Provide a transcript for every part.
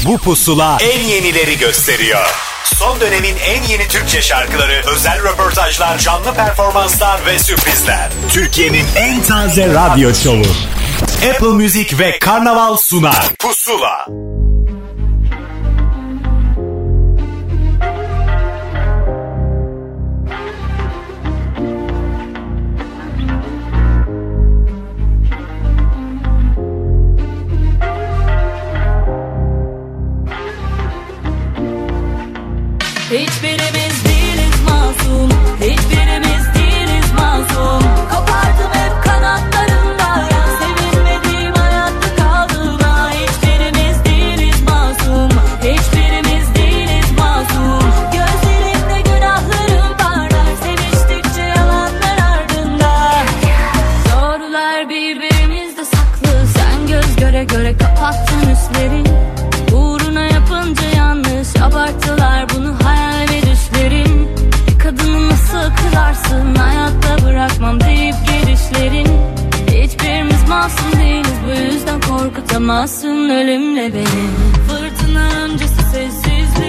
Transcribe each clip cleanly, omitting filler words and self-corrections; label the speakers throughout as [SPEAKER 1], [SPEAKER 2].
[SPEAKER 1] Bu pusula en yenileri gösteriyor. Son dönemin en yeni Türkçe şarkıları, özel röportajlar, canlı performanslar ve sürprizler. Türkiye'nin en taze radyo şovu. Apple Music ve Karnaval sunar. Pusula.
[SPEAKER 2] Hiçbirimiz değiliz masum, hiçbirimiz değiliz masum. Kopardım hep kanatlarımda, sevilmediğim hayatta kaldım. Hiçbirimiz değiliz masum, hiçbirimiz değiliz masum. Gözlerimde günahlarım parlar, seviştikçe yalanlar ardında. Doğrular birbirimizde saklı, sen göz göre göre kapattın üstleri. Uğruna yapınca yanlış, abarttılar bunu hayal ve düşlerin. Bir kadını nasıl kırarsın, hayatta bırakmam deyip gelişlerin. Hiçbirimiz masum değiliz, bu yüzden korkutamazsın ölümle beni. Fırtına öncesi sessizlik,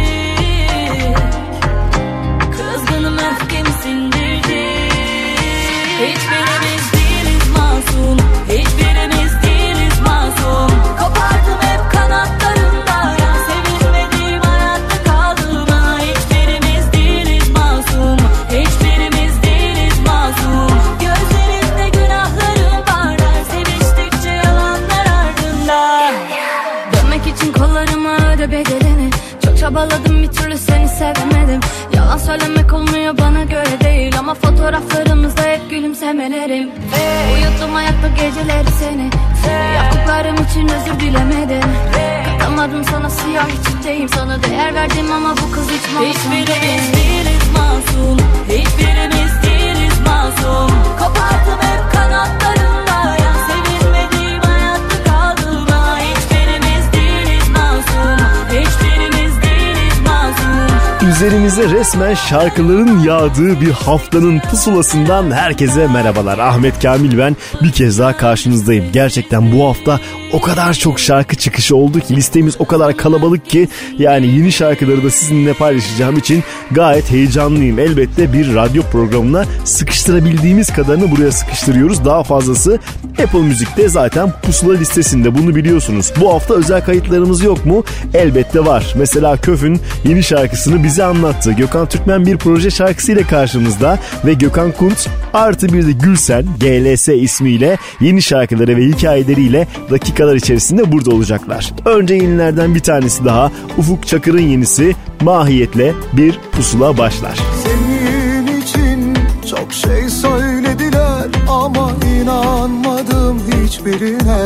[SPEAKER 2] kızgınım öfkemi sindirdi. Hiçbirimiz değiliz masum, hiçbirimiz değiliz masum. Kopardım hep kanatlarımda, sevilmediğim hayatta kaldım. Hiçbirimiz değiliz masum, hiçbirimiz değiliz masum. Gözlerimde günahlarım parlar, seviştikçe yalanlar ardında. Dönmek için kollarıma öde bedelini, çok çabaladım bir türlü seni sevemedim. Yalan söylemek olmuyor bana göre değil, ama fotoğraflarımızda hep gülümsemelerim. Uyuttum ayakta geceleri seni, yaptıklarım için özür dilemedim. Katamadım sana, siyah içindeyim, sana değer verdim ama bu kız hiç masum. Hiçbirimiz değiliz masum, hiçbirimiz değiliz masum. Kopardım hep kanatlarımda, sevilmediğim hayatta kaldım. Hiçbirimiz değiliz masum, hiçbirimiz değiliz masum.
[SPEAKER 3] Üzerimize resmen şarkıların yağdığı bir haftanın pusulasından herkese merhabalar. Ahmet Kamil ben, bir kez daha karşınızdayım. Gerçekten bu hafta o kadar çok şarkı çıkışı oldu ki, listemiz o kadar kalabalık ki, yani yeni şarkıları da sizinle paylaşacağım için gayet heyecanlıyım. Elbette bir radyo programına sıkıştırabildiğimiz kadarını buraya sıkıştırıyoruz. Daha fazlası Apple Music'te zaten pusula listesinde, bunu biliyorsunuz. Bu hafta özel kayıtlarımız yok mu? Elbette var. Mesela Köf'ün yeni şarkısını bize anlattı. Gökhan Türkmen bir proje şarkısıyla karşımızda ve Gökhan Kuntz artı bir de Gülsen GLS ismiyle yeni şarkıları ve hikayeleriyle dakikalar içerisinde burada olacaklar. Önce yenilerden bir tanesi daha, Ufuk Çakır'ın yenisi Mahiyetle bir pusula başlar.
[SPEAKER 4] Senin için çok şey söylediler ama inanmadım hiçbirine.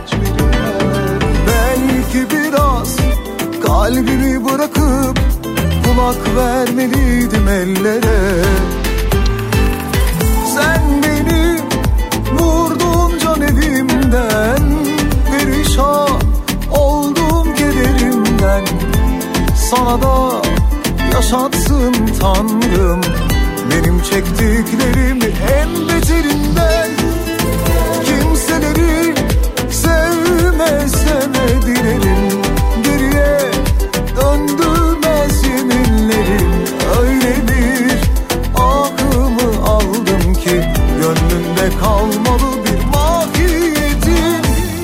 [SPEAKER 4] Belki biraz kalbimi bırakıp kulak vermeliydim ellere. Sen beni vurdun can evimden, perişan oldum kederimden. Sana da yaşatsın Tanrım benim çektiklerimi en beterinden. Kimseleri sevmeseme dilerim, geriye döndürmez yeminlerim. Öyle bir ahımı aldım ki gönlümde kalmalı bir mahiyetin.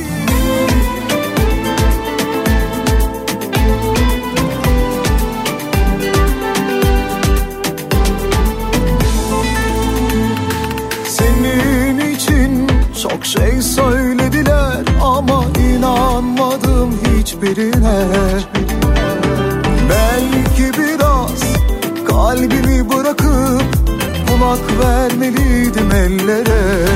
[SPEAKER 4] Senin için çok şey söylediler ama inanmadım hiçbirine. Belki biraz kalbimi bırakıp kulak vermeliydim ellere.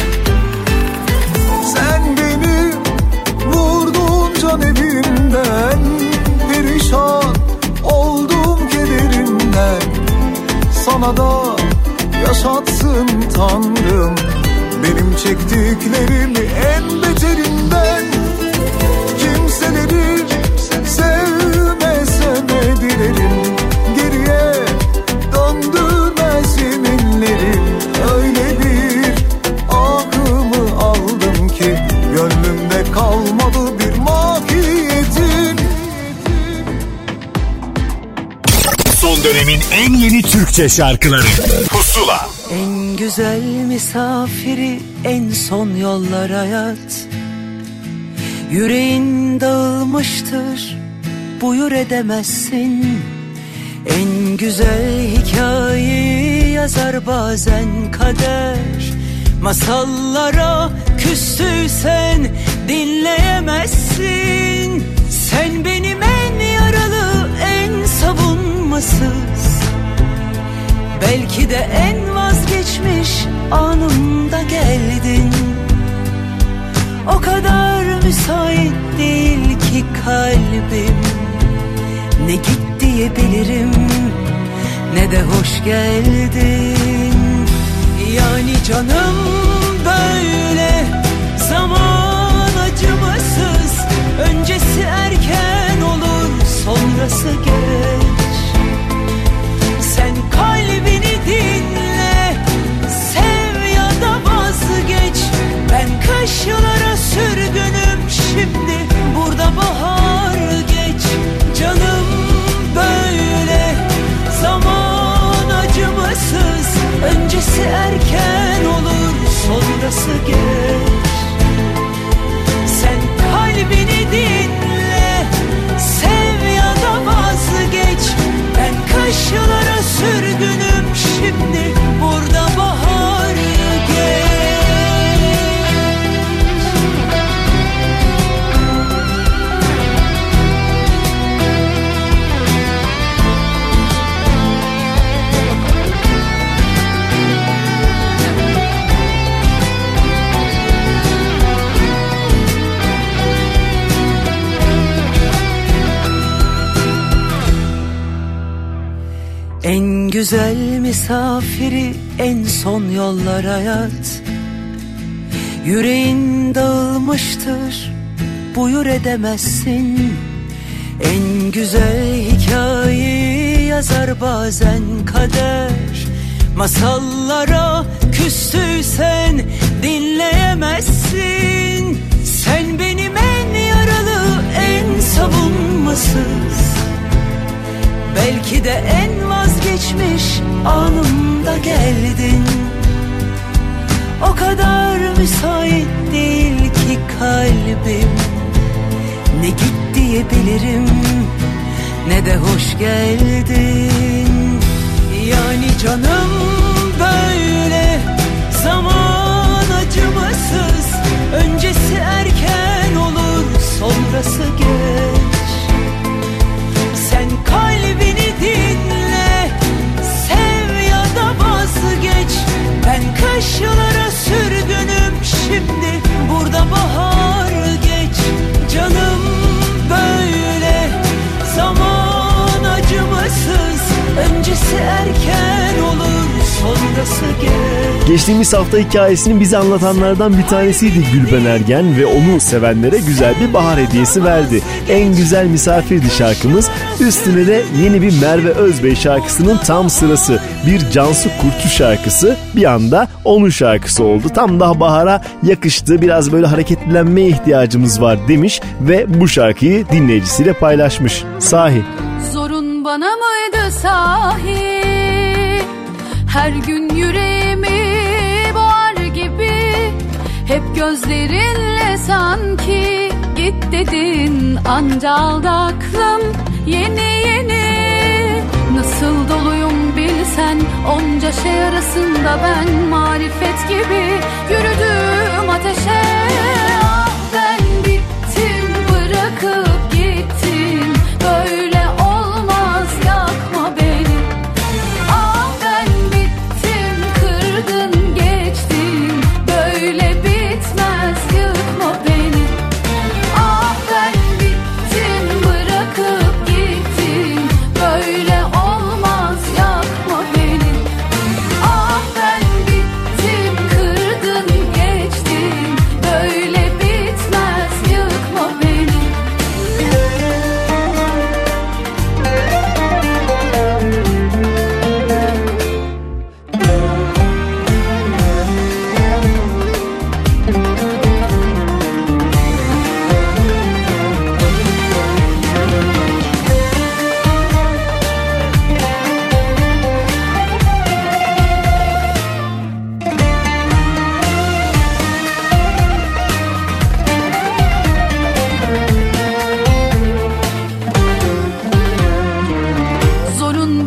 [SPEAKER 4] Sen beni vurdun can evimden, perişan oldum kederimden. Sana da yaşatsın Tanrım benim çektiklerimi en beterinden. Kimseleri sevmeseme dilerim, geriye döndürmez yeminlerim. Öyle bir ahımı aldım ki gönlümde kalmadı bir mahiyetin.
[SPEAKER 1] dönemin en yeni Türkçe şarkıları Pusula.
[SPEAKER 5] En güzel misafiri en son yollar hayat. Yüreğin dağılmıştır, buyur edemezsin. En güzel hikayeyi yazar bazen kader. Masallara küstüysen dinleyemezsin. Sen benim en yaralı, en savunmasız, belki de en vazgeçmiş anımda geldin. O kadar müsait değil ki kalbim, ne git diyebilirim ne de hoş geldin. Yani canım böyle zaman acımasız, öncesi erken olur sonrası geç. Sen kalbini dinle, sev ya da vazgeç. Ben kışlara sürgünüm şimdi, burada bahar geç. Canım böyle zaman acımasız, öncesi erken olur sonrası geç. Sen kalbini dinle, sev ya da vazgeç. Ben kışlara sürgünüm şimdi, burada bahar geç. En güzel misafiri en son yollar hayat. Yüreğin dağılmıştır, buyur edemezsin. En güzel hikayeyi yazar bazen kader. Masallara küstüysen dinleyemezsin. Sen benim en yaralı, en savunmasız, belki de en vazgeçmiş anımda geldin. O kadar müsait değil ki kalbim, ne git diyebilirim ne de hoş geldin. Yani canım böyle zaman acımasız, öncesi erken olur sonrası geç. Sen kalbini dinle, sev ya da vazgeç. Ben kışlara sürgünüm şimdi, burada bahar geç. Canım böyle zaman acımasız, öncesi erken olur sonrası geç.
[SPEAKER 3] Geçtiğimiz hafta hikayesini bize anlatanlardan bir tanesiydi Gülben Ergen ve onu sevenlere güzel bir bahar hediyesi verdi. En güzel misafirdi şarkımız. Üstüne de yeni bir Merve Özbey şarkısının tam sırası. Bir Cansu Kurtçu şarkısı bir anda onun şarkısı oldu. Tam daha bahara yakıştı. Biraz böyle hareketlenmeye ihtiyacımız var demiş ve bu şarkıyı dinleyicisiyle paylaşmış. Sahi.
[SPEAKER 2] Zorun bana mıydı sahi? Her gün yüreğimi boğar gibi, hep gözlerinle sanki git dedin. Anca aldı aklım yeni yeni. Nasıl doluyum bilsen, onca şey arasında ben marifet gibi yürüdüm ateşe. Ah ben bittim, bırakıp gittin, böyle olmaz yakma beni. Ah ben bittim, kırdın geçtin, böyle bitmez yıkma beni. Ah ben bittim, bırakıp gittin, böyle olmaz yakma beni. Ah ben bittim, kırdın geçtin, böyle bitmez.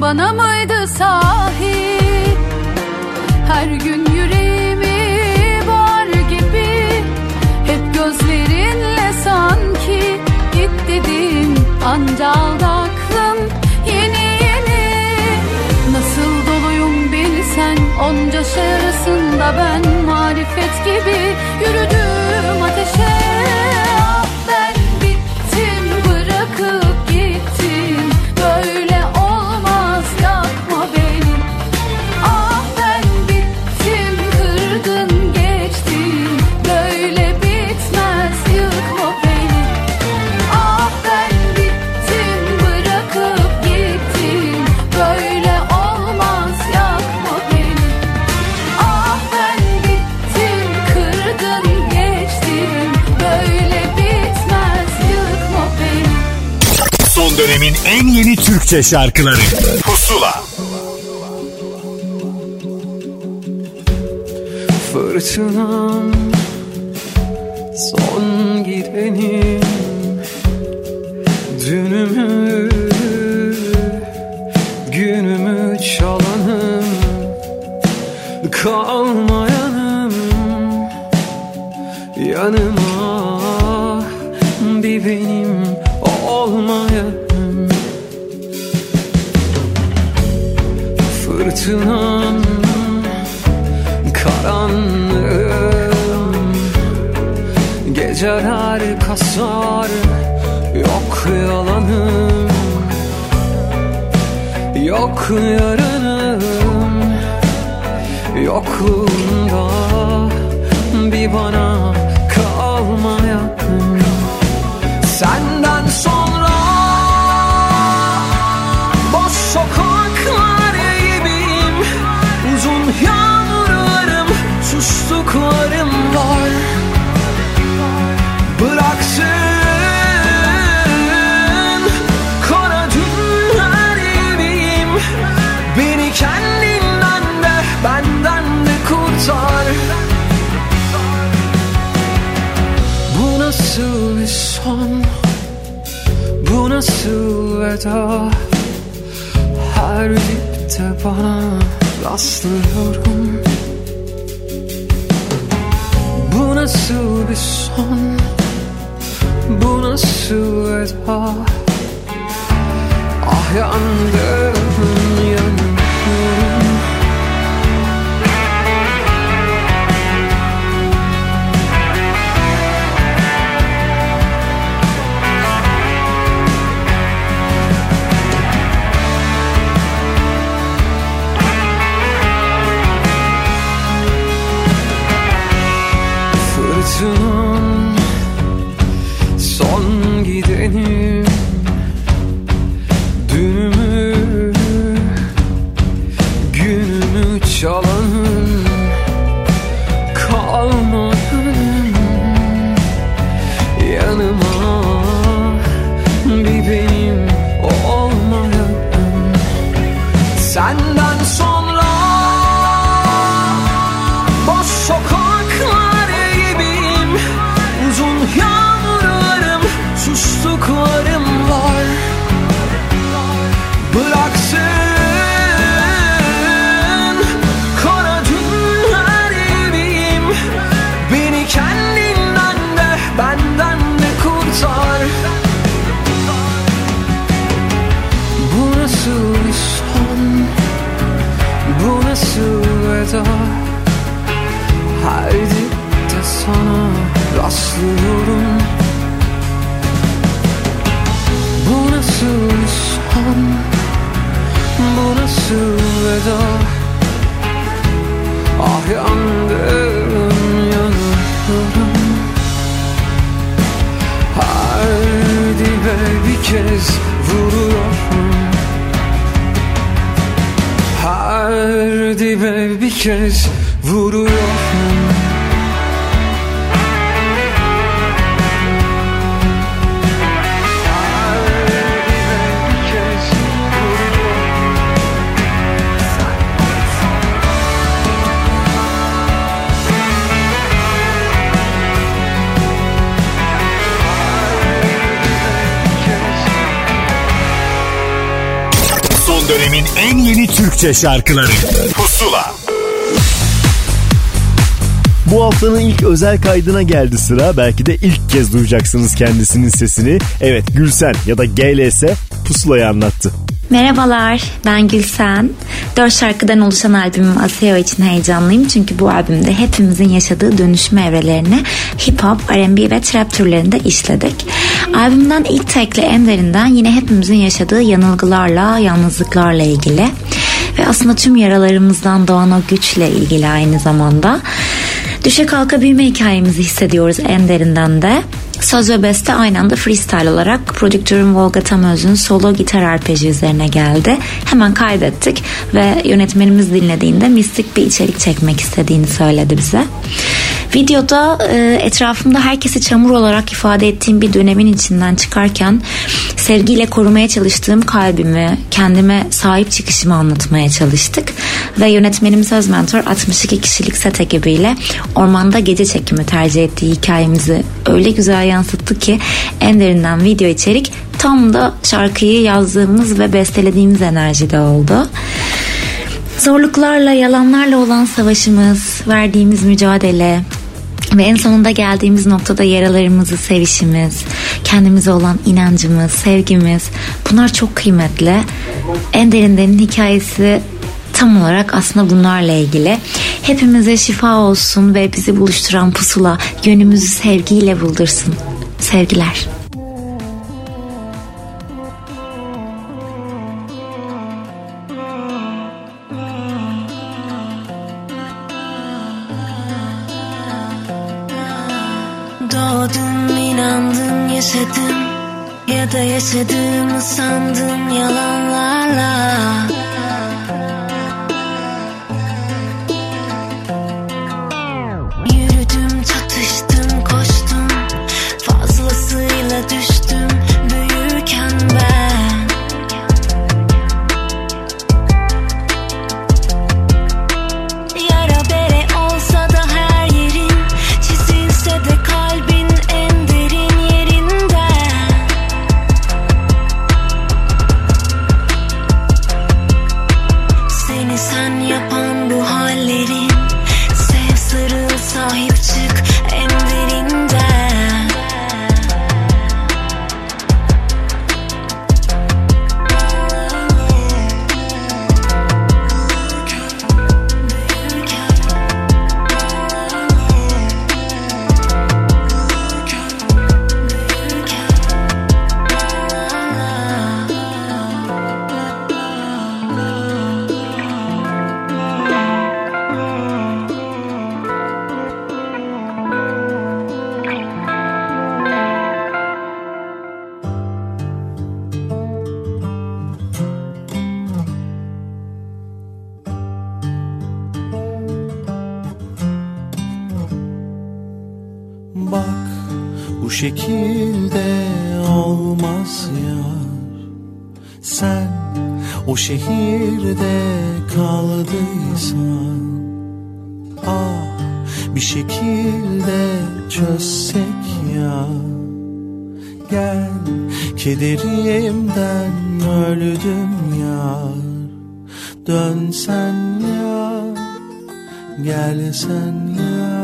[SPEAKER 6] bana mıydı sahi? Her gün yüreğimi boğar gibi, hep gözlerinle sanki. Git dedin anca aldı aklım yeni yeni. Nasıl doluyum bilsen, onca şey arasında ben marifet gibi yürüdüm ateşe. Ah ben bittim, bırakıp gittin, böyle olmaz yakma beni. Ah ben bittim, kırdın geçtin, böyle bitmez yıkma beni. Ah ben bittim, bırakıp gittin, böyle olmaz yakma beni. Ah ben bittim, kırdın geçtin, böyle bitmez yıkma beni.
[SPEAKER 1] Son dönemin en yeni Türkçe şarkıları Pusula.
[SPEAKER 7] Fırtınam, son gidenim, dünümü, günümü çalanım, kalmayanım, yanıma bir benim olmayanım. Fırtınam, karanlığım, geceler kasar, yok yalanım, yok yarınım, yokluğunda bir bana kalmayanım. Senden sonra boş sokaklar gibiyim, uzun yağmurlarım, sustuklarım var. Bıraksın kara dünler gibiyim, beni kendinden de benden de kurtar. Bu nasıl bir son, bu nasıl veda? Her dipte bana rastlıyorum. Bu nasıl bir son, bu nasıl veda? Ah yandım, yanıyorum. Fırtınam, son gidenim, dünümü, günümü çalanım, kalmayanım, yanıma bir benim olmayanım. Senden sonra boş sokaklar gibiyim, uzun yağmurlarım, sustuklarım var. Bıraksın kara dünler gibiyim, beni kendinden de benden de kurtar. Bu nasıl bir son, bu nasıl veda? Her dipte sana rastlıyorum. Bu nasıl bir son, bu nasıl veda? Ah yandım, yanıyorum. Her dibe bir kez vuruyorum. Her dibe bir kez vuruyorum.
[SPEAKER 1] Son dönemin en yeni Türkçe şarkıları Pusula.
[SPEAKER 3] Bu haftanın ilk özel kaydına geldi sıra. Belki de ilk kez duyacaksınız kendisinin sesini. Evet, Gülsen ya da GLS Pusula'yı anlattı.
[SPEAKER 8] Merhabalar, ben Gülsen. 4 şarkıdan oluşan albümüm Aseo için heyecanlıyım. Çünkü bu albümde hepimizin yaşadığı dönüşme evrelerini hip hop, R&B ve trap türlerinde işledik. Albümden ilk tekli En Derinden yine hepimizin yaşadığı yanılgılarla, yalnızlıklarla ilgili. Ve aslında tüm yaralarımızdan doğan o güçle ilgili aynı zamanda. Düşe kalka büyüme hikayemizi hissediyoruz En Derinden de. Söz ve beste aynı anda freestyle olarak prodüktörüm Volga Tamöz'ün solo gitar arpeji üzerine geldi. Hemen kaydettik ve yönetmenimiz dinlediğinde mistik bir içerik çekmek istediğini söyledi bize. Videoda etrafımda herkesi çamur olarak ifade ettiğim bir dönemin içinden çıkarken sevgiyle korumaya çalıştığım kalbimi, kendime sahip çıkışımı anlatmaya çalıştık. Ve yönetmenim söz mentor 62 kişilik set ekibiyle ormanda gece çekimi tercih ettiği hikayemizi öyle güzel yansıttı ki En Derinden video içerik tam da şarkıyı yazdığımız ve bestelediğimiz enerjide oldu. Zorluklarla, yalanlarla olan savaşımız, verdiğimiz mücadele ve en sonunda geldiğimiz noktada yaralarımızı sevişimiz, kendimize olan inancımız, sevgimiz, bunlar çok kıymetli. En Derinden'in hikayesi tam olarak aslında bunlarla ilgili. Hepimize şifa olsun ve bizi buluşturan pusula yönümüzü sevgiyle buldursun. Sevgiler.
[SPEAKER 9] Doğdum, inandım, yaşadım ya da yaşadığımı sandım yalanlarla. Yürüdüm, çatıştım, koştum, fazlasıyla düştüm büyürken ben. Yara bere olsa da her yerin, çizilse de kalbin en derin yerinden. Seni sen yapan bu hallerin, sev, sarıl, sahip çık en derinden.
[SPEAKER 4] Bak bu şekilde olmaz yar. Sen o şehirde kaldıysan, ah bir şekilde çözsek ya. Gel, kederimden öldüm yar. Dönsen ya, gelsen ya.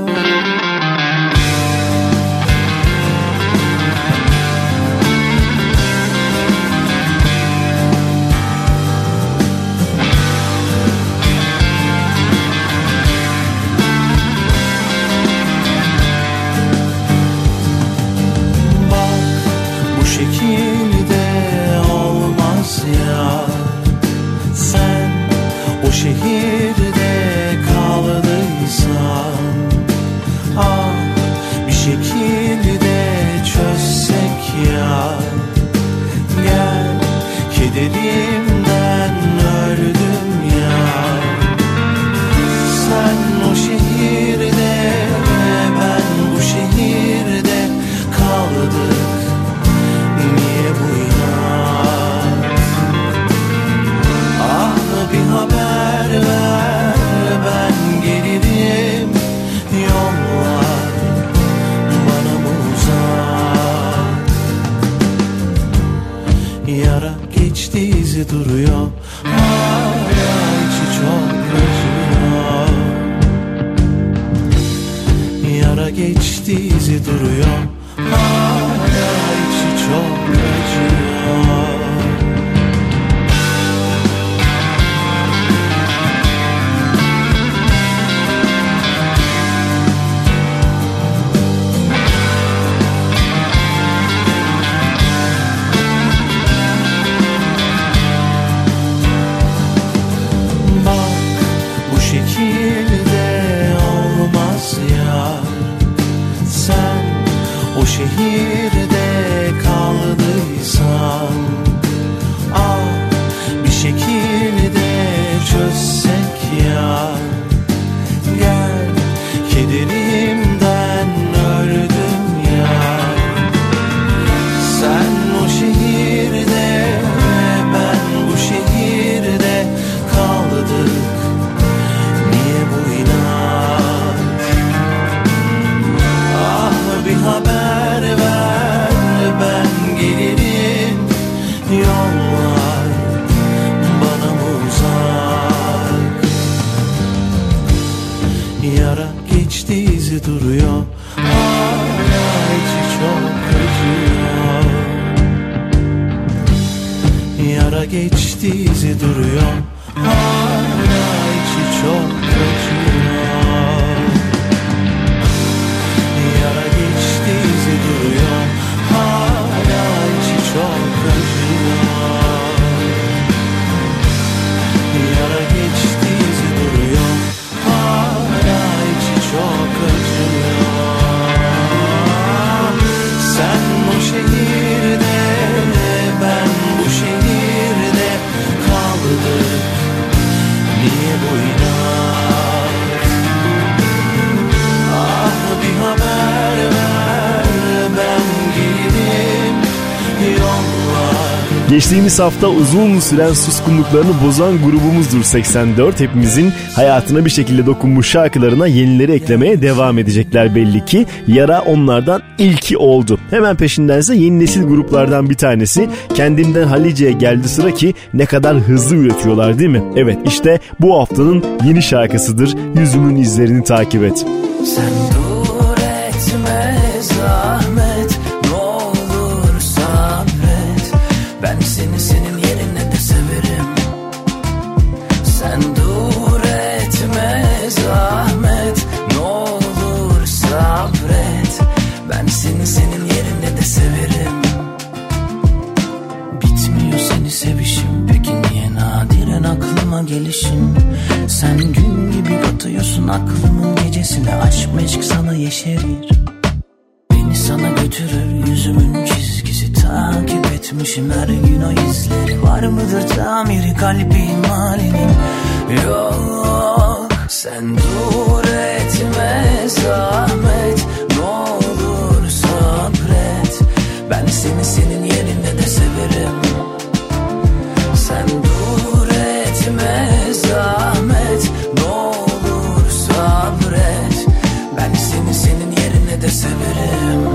[SPEAKER 4] Şehirde kaldıysan, ah bir şekilde çözsek ya. Gel, kederimden öldüm ya. Sen o şehirde, ben bu şehirde kaldık. Niye bu inat? Ah bir haber ver, ben gelirim. Yollar bana mı uzak? Yara geçti izi duruyor, hala içi çok acıyor. Yara geçti izi duruyor, hala içi çok acıyor. O şehirde kaldıysan, bir şekilde çözsek ya. Gel, kederimden öldüm ya. Sen o şehirde, ben bu şehirde kaldık. Niye bu inat? Bir haber ver, ben gelirim. Yollar bana mı uzak? Yara geçti izi duruyor, hala içi çok acıyor. Yara geçti izi duruyor, hala içi çok acıyor. Yara geçti izi duruyor, hala içi çok acıyor. Yara geçti izi duruyor, hala içi çok acıyor. Sen o şehirde, ben bu şehirde kaldık. Niye bu inat? Bir haber ver, ben gelirim. Yollar.
[SPEAKER 3] Geçtiğimiz hafta uzun süren suskunluklarını bozan grubumuzdur 84. Hepimizin hayatına bir şekilde dokunmuş şarkılarına yenileri eklemeye devam edecekler belli ki. Yara onlardan ilki oldu. Hemen peşindense yeni nesil gruplardan bir tanesi. Kendimden Halice'ye geldi sıra ki ne kadar hızlı üretiyorlar değil mi? Evet, işte bu haftanın yeni şarkısıdır. Yüzümün izlerini takip et.
[SPEAKER 5] Sen dur etme zahmet, ne olur sabret. Ben seni senin yerine de severim. Sen dur etme zahmet, ne olur sabret. Ben seni senin yerine de severim. Bitmiyor seni sevişim, peki niye nadiren aklıma gelişim? Sen gün gibi batıyorsun aklımın gecesine, aşk meşk sana yeşerir. Beni sana götürür yüzümün çizgisi, takip etmişim her gün o izleri. Var mıdır tamiri kalbim halinin? Yok. Sen dur etme zahmet, ne olur sabret. Ben seni senin yerine de severim. Sen dur etme zahmet, ne olur sabret. Ben seni senin yerine de severim.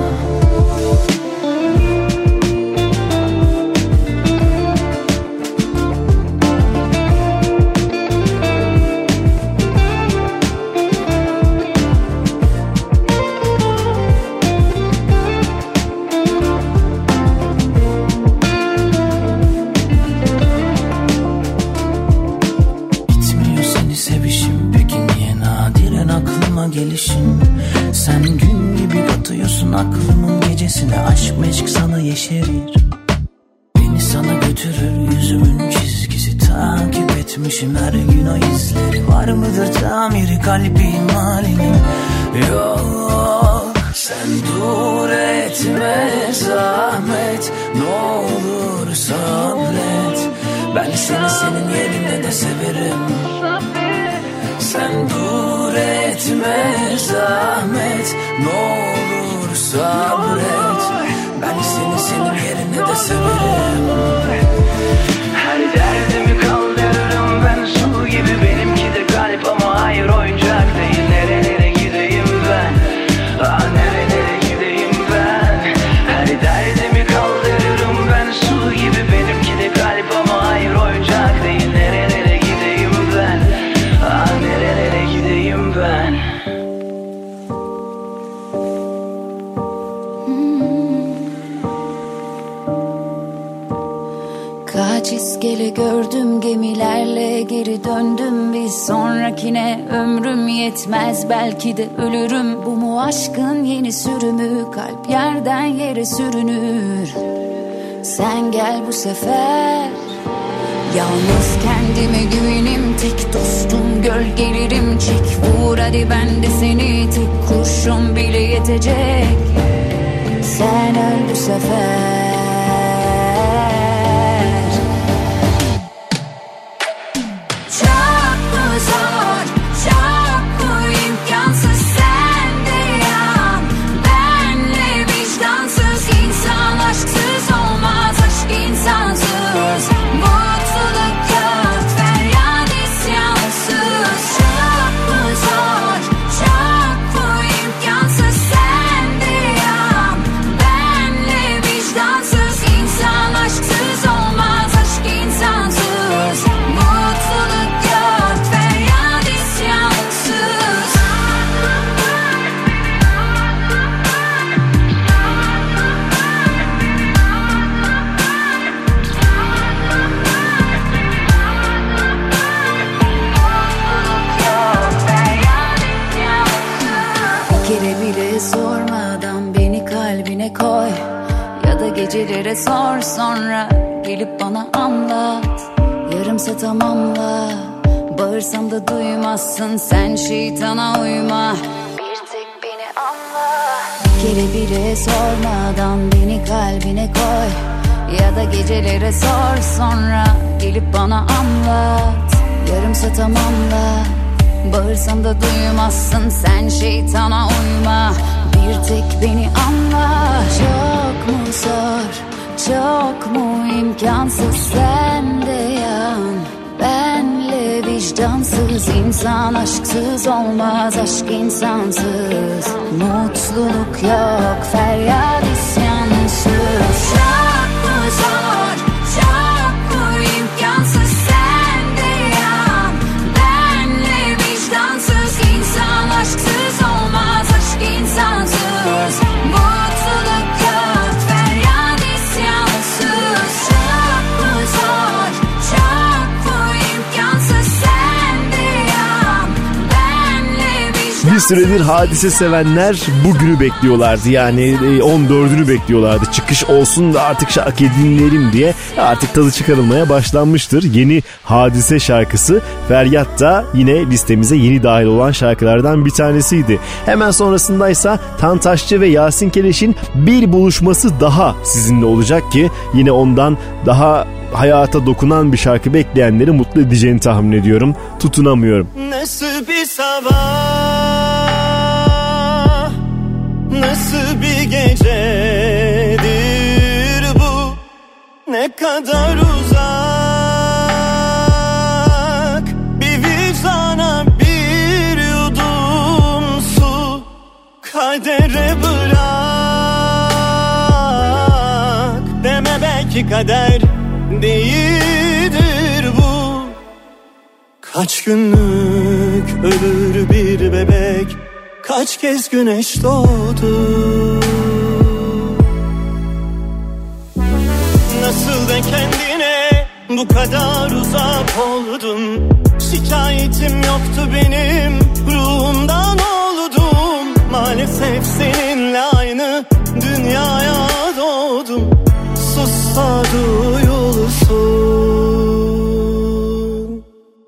[SPEAKER 5] Gelişim. Sen gün gibi batıyorsun aklımın gecesine, aşk meşk sana yeşerir. Beni sana götürür yüzümün çizgisi, takip etmişim her gün o izleri. Var mıdır tamiri kalbim halinin? Yok. Sen dur etme zahmet, ne olur sabret. Ben seni senin yerine de severim. Sen dur etme zahmet, ne olur sabret. Ben seni senin yerine de severim. Her derdimi kaldırırım ben su gibi, benimki de kalp ama hayır oyuncak değil. Nerelere gideyim ben, nerelere gideyim ben. Her derdimi kaldırırım ben su gibi, benim
[SPEAKER 6] Kaç iskele gördüm, gemilerle geri döndüm. Bir sonrakine ömrüm yetmez, belki de ölürüm. Bu mu aşkın yeni sürümü? Kalp yerden yere sürünür. Sen gel bu sefer. Yalnız kendime güvenim, tek dostum gölgelerim. Çek vur hadi, ben de seni, tek kurşun bile yetecek. Sen öl bu sefer. Çok mu zor, çok mu imkansız, sen de yan. Benle vicdansız insan, aşksız olmaz, aşk insansız. Mutluluk yok, feryat isyansız. Çok mu zor, çok mu imkansız, sen de yan. Benle vicdansız insan, aşksız olmaz, aşk insansız. Mutluluk yok, feryat isyansız. Bir kere bile sormadan beni kalbine koy. Ya da gecelere sor, sonra gelip bana anlat. Yarımsa tamamla, bağırsam da duymazsın, sen şeytana uyma. Bir tek beni anla. Bir kere bile sormadan beni kalbine koy. Ya da gecelere sor, sonra gelip bana anlat. Yarımsa tamamla, bağırsam da duymazsın, sen şeytana uyma. Bir tek beni anla. Çok mu zor, çok mu imkansız, sen de yan. Benle vicdansız insan, aşksız olmaz, aşk insansız. Mutluluk yok, feryat isyansız. Çok mu zor, çok mu imkansız, sen de yan. Benle vicdansız insan, aşksız olmaz, aşk insansız. Mutluluk yok, feryat isyansız. Çok mu zor, çok mu imkansız, sen de yan. Benle vicdansız.
[SPEAKER 3] Bir süredir Hadise sevenler bugünü bekliyorlardı, yani 14'ünü bekliyorlardı. Çıkış olsun da artık şarkı dinleyelim diye. Artık tadı çıkarılmaya başlanmıştır. Yeni Hadise şarkısı Feryat da yine listemize yeni dahil olan şarkılardan bir tanesiydi. Hemen sonrasındaysa Tantaşçı ve Yasin Keleş'in bir buluşması daha sizinle olacak ki yine ondan daha hayata dokunan bir şarkı bekleyenleri mutlu edeceğini tahmin ediyorum. Tutunamıyorum.
[SPEAKER 4] Nasıl bir sabah, nasıl bir gecedir bu, ne kadar uzak, bir vicdana bir yudum su, kadere bırak deme, belki kader değildir bu. Kaç günlük ölür bir bebek, kaç kez güneş doğdu. Nasıl da kendine bu kadar uzak oldun. Şikayetim yoktu benim, ruhumdan oldum. Maalesef seninle aynı dünyaya doğdum. Sussa duyulsun.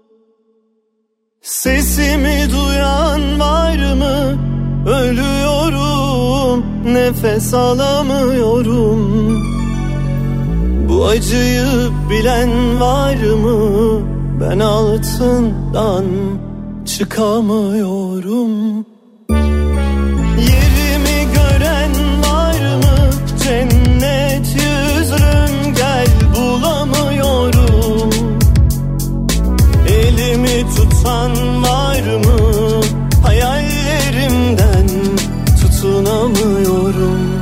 [SPEAKER 4] Sesimi duyan var mı? Ölüyorum, nefes alamıyorum. Bu acıyı bilen var mı? Ben altından çıkamıyorum. Yerimi gören var mı? Cennet yüzlüm, gel bulamıyorum. Elimi tutan var mı? Hayallerimden tutunamıyorum.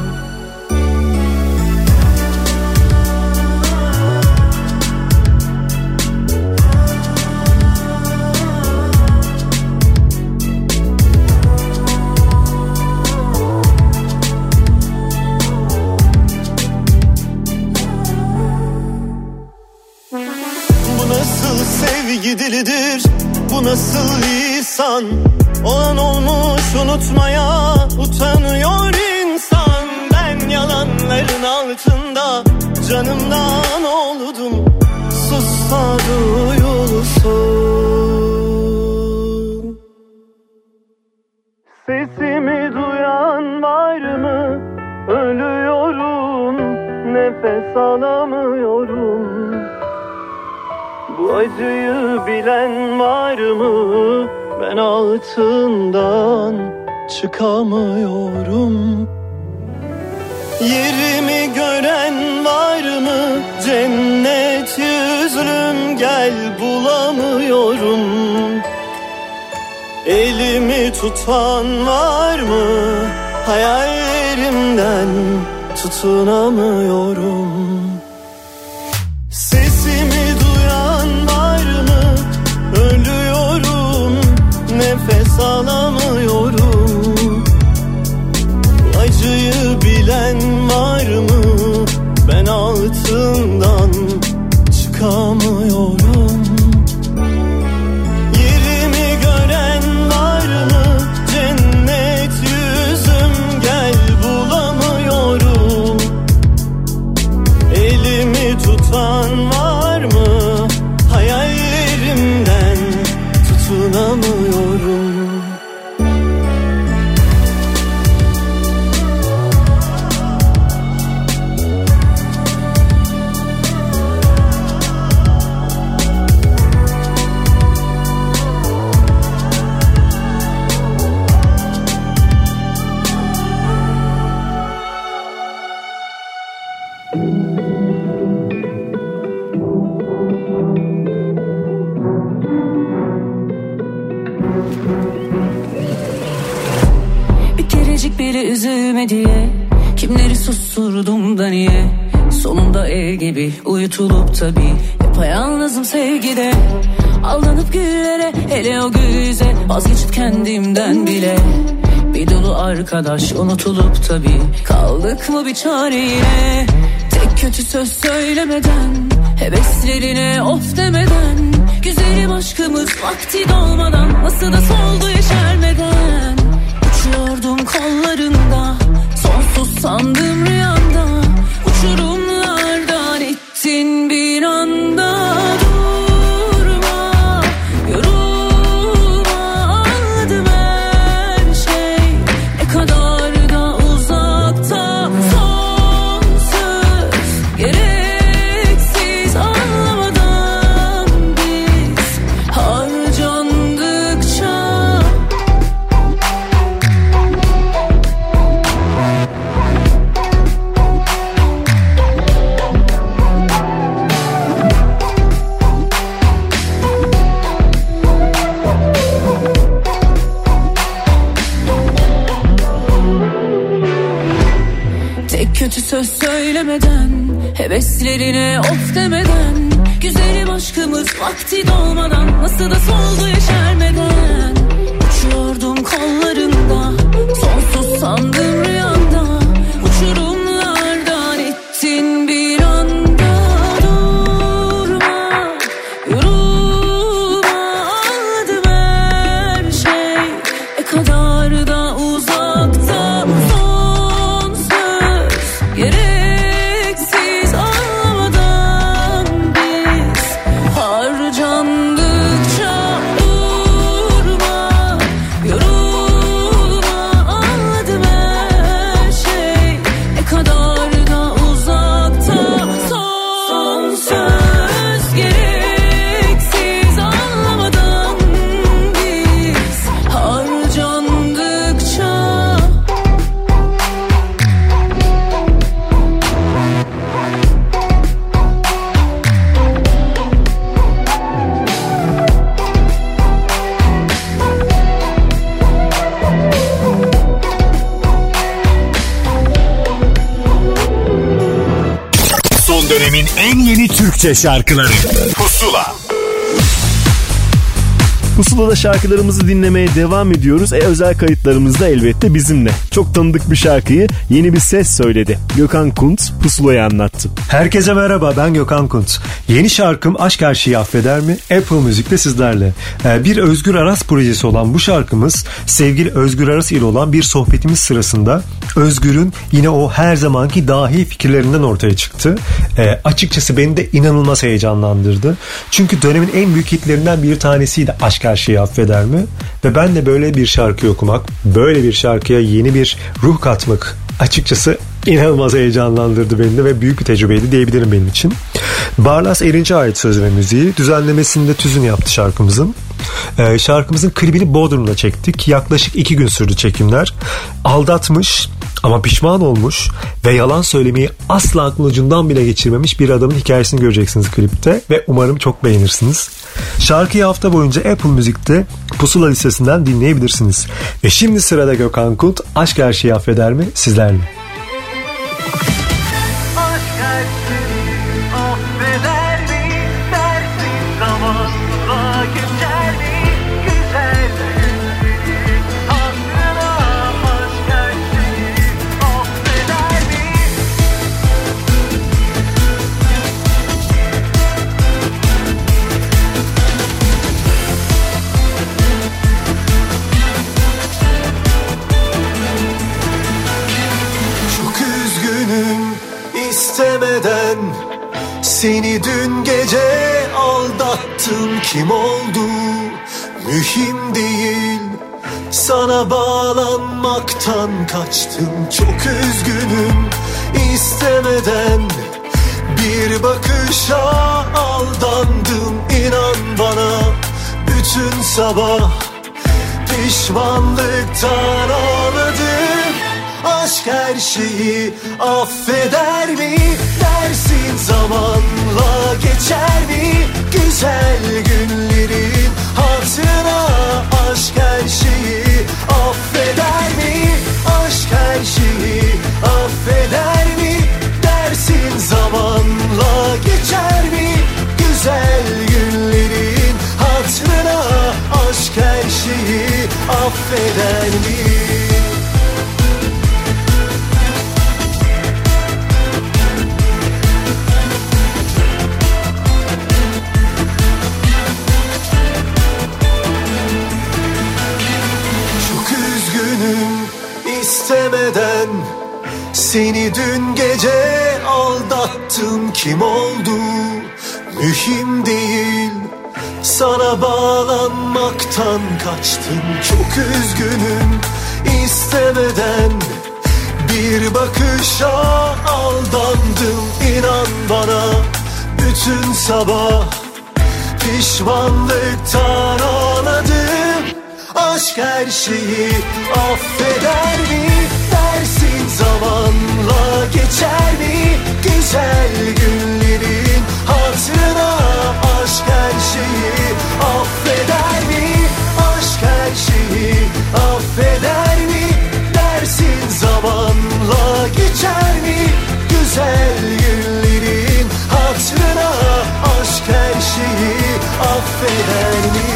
[SPEAKER 4] nasıl sevgi dilidir, bu nasıl lisan? Olan olmuş unutmaya utanıyor insan. Ben yalanların altında canımdan oldum, sussa duyulsun. Sesimi duyan var mı? Ölüyorum, nefes alamıyorum. Bu acıyı bilen var mı? Ben altından çıkamıyorum. Yerimi gören var mı? Cennet yüzlüm gel bulamıyorum. Elimi tutan var mı? Hayallerimden tutunamıyorum. Sesimi duyan var mı? Ölüyorum, nefes alamıyorum. Acıyı bilen var mı? Ben altından çıkamıyorum. Yerimi gören var mı? Cennet yüzüm gel bulamıyorum. Elimi tutan var mı? Hayallerimden tutunamıyorum.
[SPEAKER 5] Biri üzülme diye kimleri susturdum da niye? Sonunda el gibi uyutulup tabii yapayalnızım sevgide. Aldanıp güllere, hele o güze vazgeçip kendimden bile. Bir dolu arkadaş unutulup tabii kaldık mı bir çareyle? Tek kötü söz söylemeden, heveslerine of demeden, güzelim aşkımız vakti dolmadan nasıl da soldu yeşermeden. Uçuyordum kollarında, sonsuz sandım rüyanda. Uçurumlardan ittin bir anda. Durma, yorulma, anladım her şey. Ne kadar da uzakta, son söz gereksiz, anlamadan biz harcandıkça. Kötü söz söylemeden, heveslerine of demeden, güzelim aşkımız vakti dolmadan nasıl da soldu yeşermeden. Uçuyordum kollarında, sonsuz sandım rüyanda. Uçurumlardan ittin bir anda. Durma, yorulma, anladım her şey. Ne kadar da uzakta, gereksiz, anlamadan biz harcandıkça. Durma, yorulma, anladım her şey. Ne kadar da uzakta, son söz gereksiz, anlamadan biz harcandıkça.
[SPEAKER 1] Son dönemin en yeni Türkçe şarkıları Pusula.
[SPEAKER 3] Pusula'da şarkılarımızı dinlemeye devam ediyoruz. Özel kayıtlarımız da elbette bizimle. Çok tanıdık bir şarkıyı yeni bir ses söyledi. Gökhan Kunt Pusula'yı anlattı.
[SPEAKER 10] Herkese merhaba, ben Gökhan Kunt. Yeni şarkım Aşk Her Şeyi Affeder mi? Apple Müzik'te sizlerle. Bir Özgür Aras projesi olan bu şarkımız sevgili Özgür Aras ile olan bir sohbetimiz sırasında Özgür'ün yine o her zamanki dahi fikirlerinden ortaya çıktı. Açıkçası beni de inanılmaz heyecanlandırdı. Çünkü dönemin en büyük hitlerinden bir tanesiydi Aşk Her Şeyi Affeder mi? Ve ben de böyle bir şarkı okumak, böyle bir şarkıya yeni bir ruh katmak açıkçası inanılmaz heyecanlandırdı beni de ve büyük bir tecrübeydi diyebilirim benim için. Barlas Erinç'e ait söz ve müziği, düzenlemesini de Tüzün yaptı şarkımızın. Şarkımızın klibini Bodrum'da çektik. Yaklaşık 2 gün sürdü çekimler. Aldatmış ama pişman olmuş ve yalan söylemeyi asla aklın ucundan bile geçirmemiş bir adamın hikayesini göreceksiniz klipte ve umarım çok beğenirsiniz. Şarkıyı hafta boyunca Apple Müzik'te Pusula listesinden dinleyebilirsiniz. Ve şimdi sırada Gökhan Kunt, Aşk Her Şeyi Affeder mi? Sizlerle.
[SPEAKER 4] İstemeden seni dün gece aldattım, kim oldu mühim değil, sana bağlanmaktan kaçtım, çok üzgünüm. İstemeden bir bakışa aldandım, inan bana bütün sabah pişmanlıktan ağladım. Aşk her şeyi affeder mi? Dersin zamanla geçer mi? Güzel günlerin hatırına aşk her şeyi affeder mi? Aşk her şeyi affeder mi? Dersin zamanla geçer mi? Güzel günlerin hatırına aşk her şeyi affeder mi? İstemeden seni dün gece aldattım, kim oldu mühim değil, sana bağlanmaktan kaçtım, çok üzgünüm. İstemeden bir bakışa aldandım, inan bana bütün sabah pişmanlıktan ağladım. Aşk her şeyi affeder mi? Dersin zamanla geçer mi? Güzel günlerin hatırına aşk her şeyi affeder mi? Aşk her şeyi affeder mi? Dersin zamanla geçer mi? Güzel günlerin hatırına aşk her şeyi affeder mi?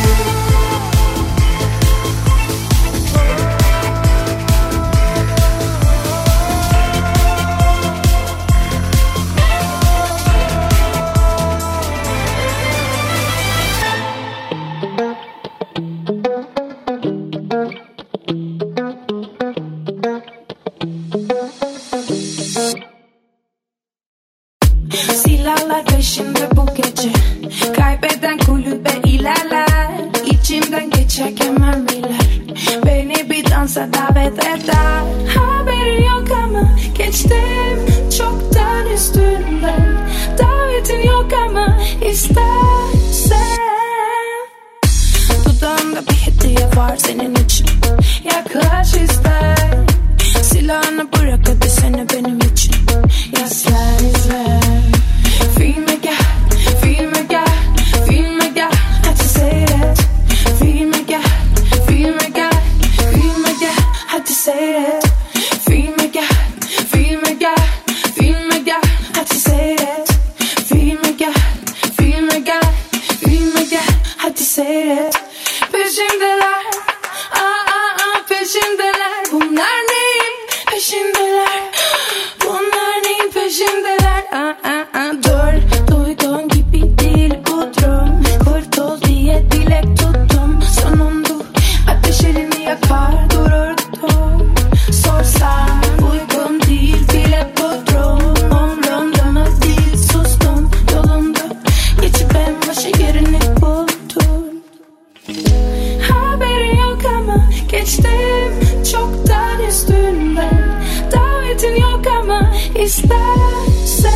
[SPEAKER 11] Silahlar peşimde bu gece, kaybeden kulübe ilerler. İçimden geçerken mermiler beni bir dansa davet eder. Haberi yok ama geçtim çoktan üstünden. Davetin yok ama istersen. Dudağımda bir hediye var senin için, yaklaş ister. Silahını bırak hadi seni benim için, yaslan izle. Filme gel, filme gel, filme gel, hadi seyret. Filme gel, filme gel, filme gel, hadi seyret. Filme gel, filme gel, filme gel, hadi seyret. Filme gel, filme gel, filme gel, hadi seyret. peşimdeler. Peşimdeler. Bunlar neyin peşindeler? Bunlar neyin peşindeler? Dur, duyduğun gibi değil bu durum. Kurtul diye dilek tuttum. Sonunda ateş elini yakar dururdum. Sorsam uygun değil bile bu durum. Umrumda mı değil sustum yolunda. Geçip en başa yerini buldum. Haberi yok ama geçtim çoktan üstünden. Davetin yok ama istersen.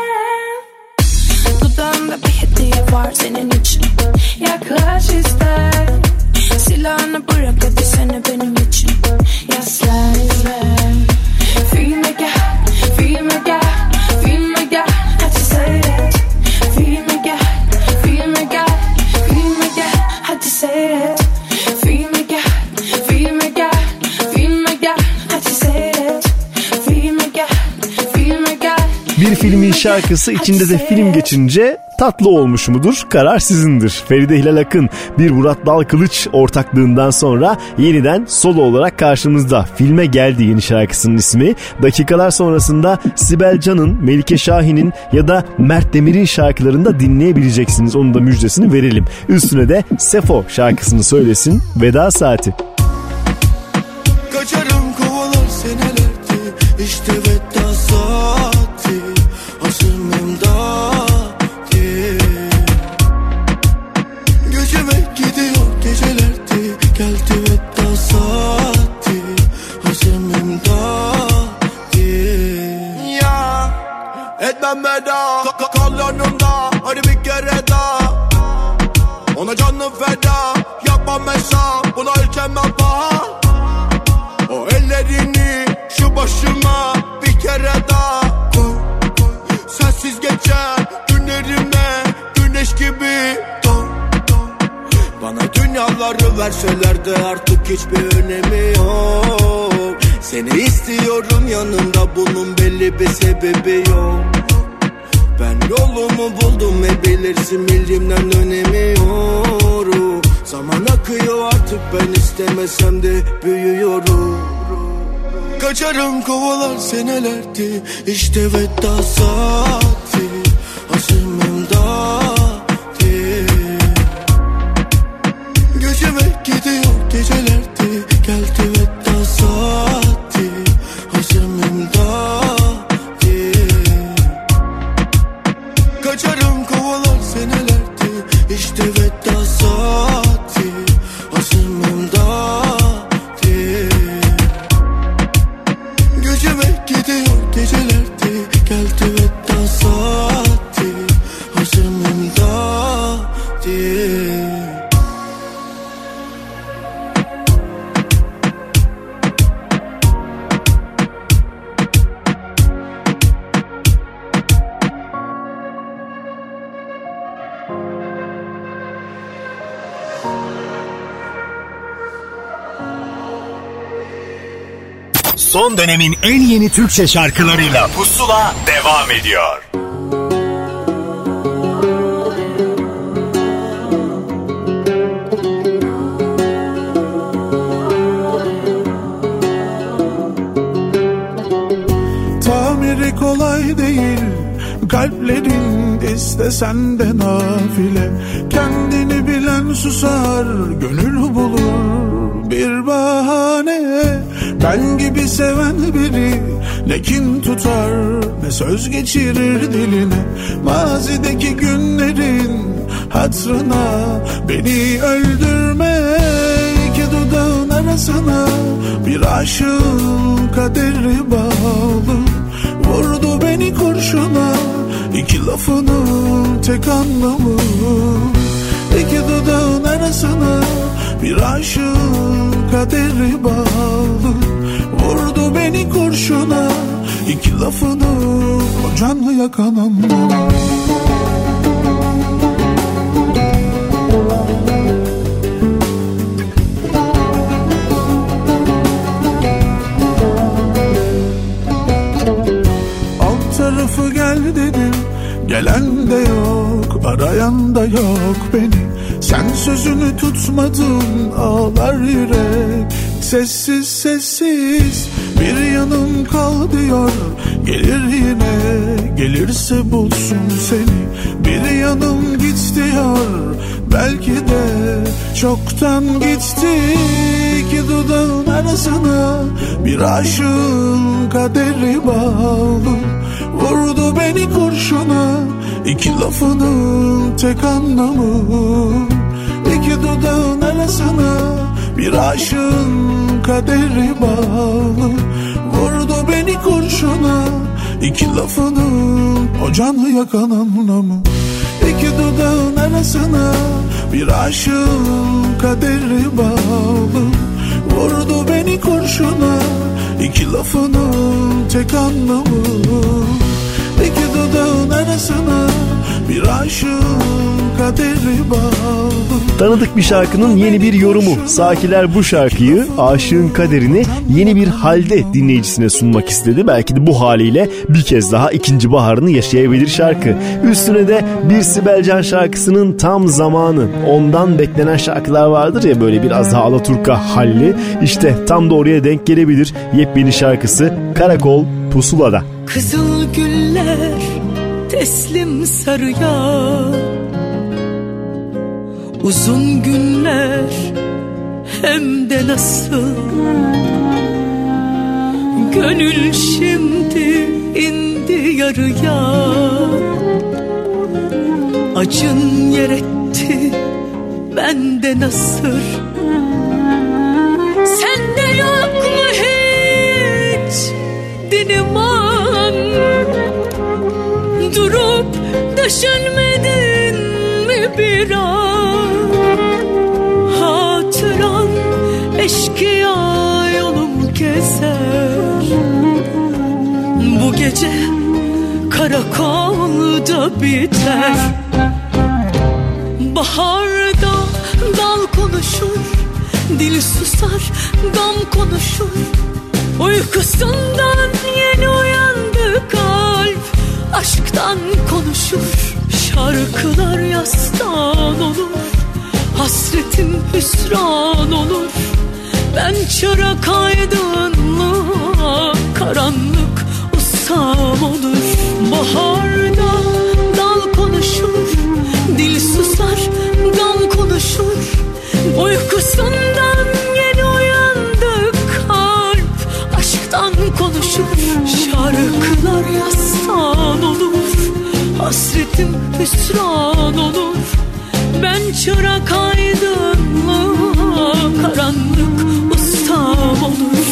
[SPEAKER 11] Dudağımda bir hediye var senin için. Yaklaş ister. Silahını bırak hadi seni benim için. Yaslan izler. Filme gel, filme gel, filme gel. Hadi seyret. Filme gel, filme gel, filme gel. Hadi seyret. Filme gel, filme gel, filme gel. Hadi seyret. Filme gel, filme gel.
[SPEAKER 3] Bir filmin şarkısı içinde de film geçince tatlı olmuş mudur? Karar sizindir. Feride Hilal Akın, bir Murat Dalkılıç ortaklığından sonra yeniden solo olarak karşımızda. Filme geldi yeni şarkısının ismi. Dakikalar sonrasında Sibel Can'ın, Melike Şahin'in ya da Mert Demir'in şarkılarında dinleyebileceksiniz. Onun da müjdesini verelim. Üstüne de Sefo şarkısını söylesin. Veda saati.
[SPEAKER 4] Kaçarım kovalar senelerdi, işte veda saati. Azimimde gözüme gidiyor gecelerdi, geldi veda saati. Azimimde ya etmem veda, kal yanımda hadi bir kere daha. Ona canım feda, yapmam hesap, buna ülkemem paha. O ellerini şu başıma bir kere daha koy. Sensiz geçer günlerime güneş gibi don. Bana dünyaları verseler de artık hiçbir önemi yok. Seni istiyorum yanımda, bunun belli bir sebebi yok. Ben yolumu buldum ve bilirsin bilimden dönemiyorum. Zaman akıyor artık, ben istemesem de büyüyorum. Kaçarım kovalar senelerdi, işte veda saati. Azimimde gözüme gidiyor gecelerdi, geldi veda saati. Azimimde kaçarım kovalar senelerdi, işte veda saati. Azimimde gözüme gidiyor gecelerdi, geldi veda saati. Azimimde
[SPEAKER 1] Son dönemin en yeni Türkçe şarkılarıyla Pusula devam ediyor.
[SPEAKER 12] Tamiri kolay değil, kalplerin istesen de nafile. Kendini bilen susar, gönül bulur bir bahane. Ben gibi seven biri ne kin tutar, ne söz geçirir diline. Mazideki günlerin hatırına beni öldürme. İki dudağın arasına bir aşığın kaderi bağlı. Vurdu beni kurşuna, iki lafının tek anlamı. İki dudağın arasına bir aşığın kaderi bağlı. Vurdu beni kurşuna, iki lafını o canlı yakan anlamı. Alt tarafı gel dedim, gelen de yok, arayan da yok beni. Sen sözünü tutmadın, ağlar yürek. Sessiz sessiz bir yanım kal diyor. Gelir yine, gelirse bulsun seni. Bir yanım git diyor, belki de çoktan gitti. İki dudağın arasına bir aşığın kaderi bağlı. Vurdu beni kurşuna, iki lafının tek anlamı. İki dudağın arasına bir aşığın kaderi bağlı. Vurdu beni kurşuna, iki lafının o canı yakan anlamı. İki dudağın arasına bir aşığın kaderi bağlı. Vurdu beni kurşuna, iki lafının tek anlamı. İki dudağın arasına bir aşığın kaderi bağlı.
[SPEAKER 3] Tanıdık bir şarkının yeni bir yorumu. Sakiler bu şarkıyı, aşığın kaderini yeni bir halde dinleyicisine sunmak istedi. Belki de bu haliyle bir kez daha ikinci baharını yaşayabilir şarkı. Üstüne de bir Sibel Can şarkısının tam zamanı. Ondan beklenen şarkılar vardır ya, böyle biraz daha alaturka halli. İşte tam da oraya denk gelebilir. Yepyeni şarkısı Karakol Pusula'da.
[SPEAKER 13] Kızıl güller teslim sarıya, uzun günler hem de nasıl. Gönül şimdi indi yarıya, acın yer etti bende nasır. Sende yok mu hiç diniman? Durup düşünmedin mi bir an? Hatıran eşkıya yolum gezer. Bu gece karakolda biter. Baharda dal konuşur, dil susar, gam konuşur. Uykusundan yeni uyandı kalp, aşktan konuşur. Şarkılar yastan olur, hasretim hüsran olur. Ben çırak aydınlığa, karanlık usam olur. Baharda dal konuşur, dil susar, gam konuşur. Uykusundan yeni uyandı kalp, aşktan konuşur. Şarkılar yastan olur, hasretim hüsran olur. Ben çırak aydınlığa, karanlık ustam olur.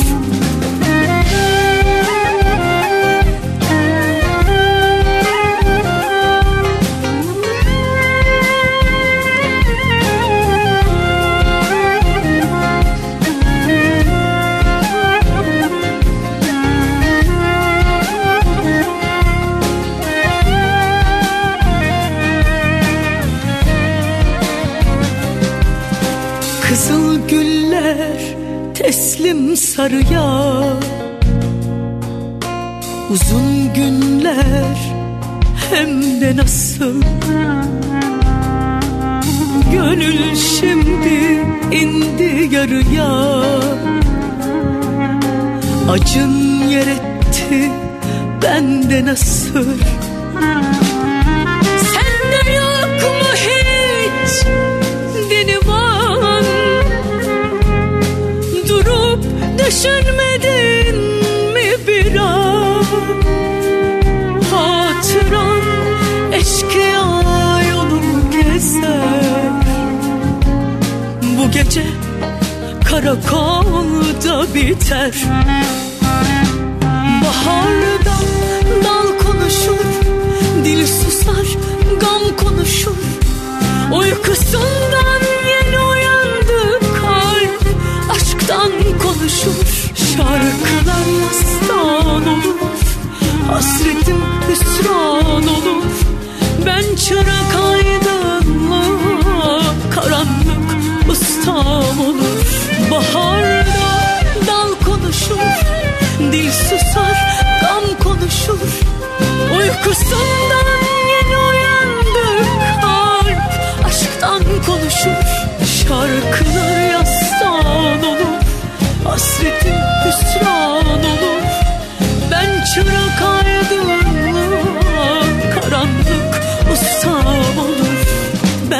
[SPEAKER 13] Kızıl güller teslim sarıya, uzun günler hem de nasıl. Gönül şimdi indi yarıya, acın yer etti bende nasıl. Sende yok mu hiç diniman? Durup düşünmedin mi bir an? Hatıran eşkıya yolum gezer. Bu gece karakolda biter. Baharda dal konuşur, dil susar, gam konuşur. Uykusundan yeni uyandı kalp, aşktan konuşur. Şarkılar yastan olur, hasretim hüsran olur. Ben çırak aydınlığa, karanlık ustam olur. Baharda dal konuşur, dil susar, gam konuşur. Uykusundan yeni uyandı kalp, aşktan konuşur.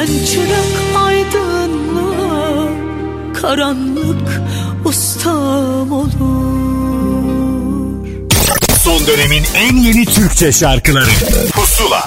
[SPEAKER 13] Ben çırak aydınlığa, karanlık ustam olur.
[SPEAKER 1] Son dönemin en yeni Türkçe şarkıları Pusula.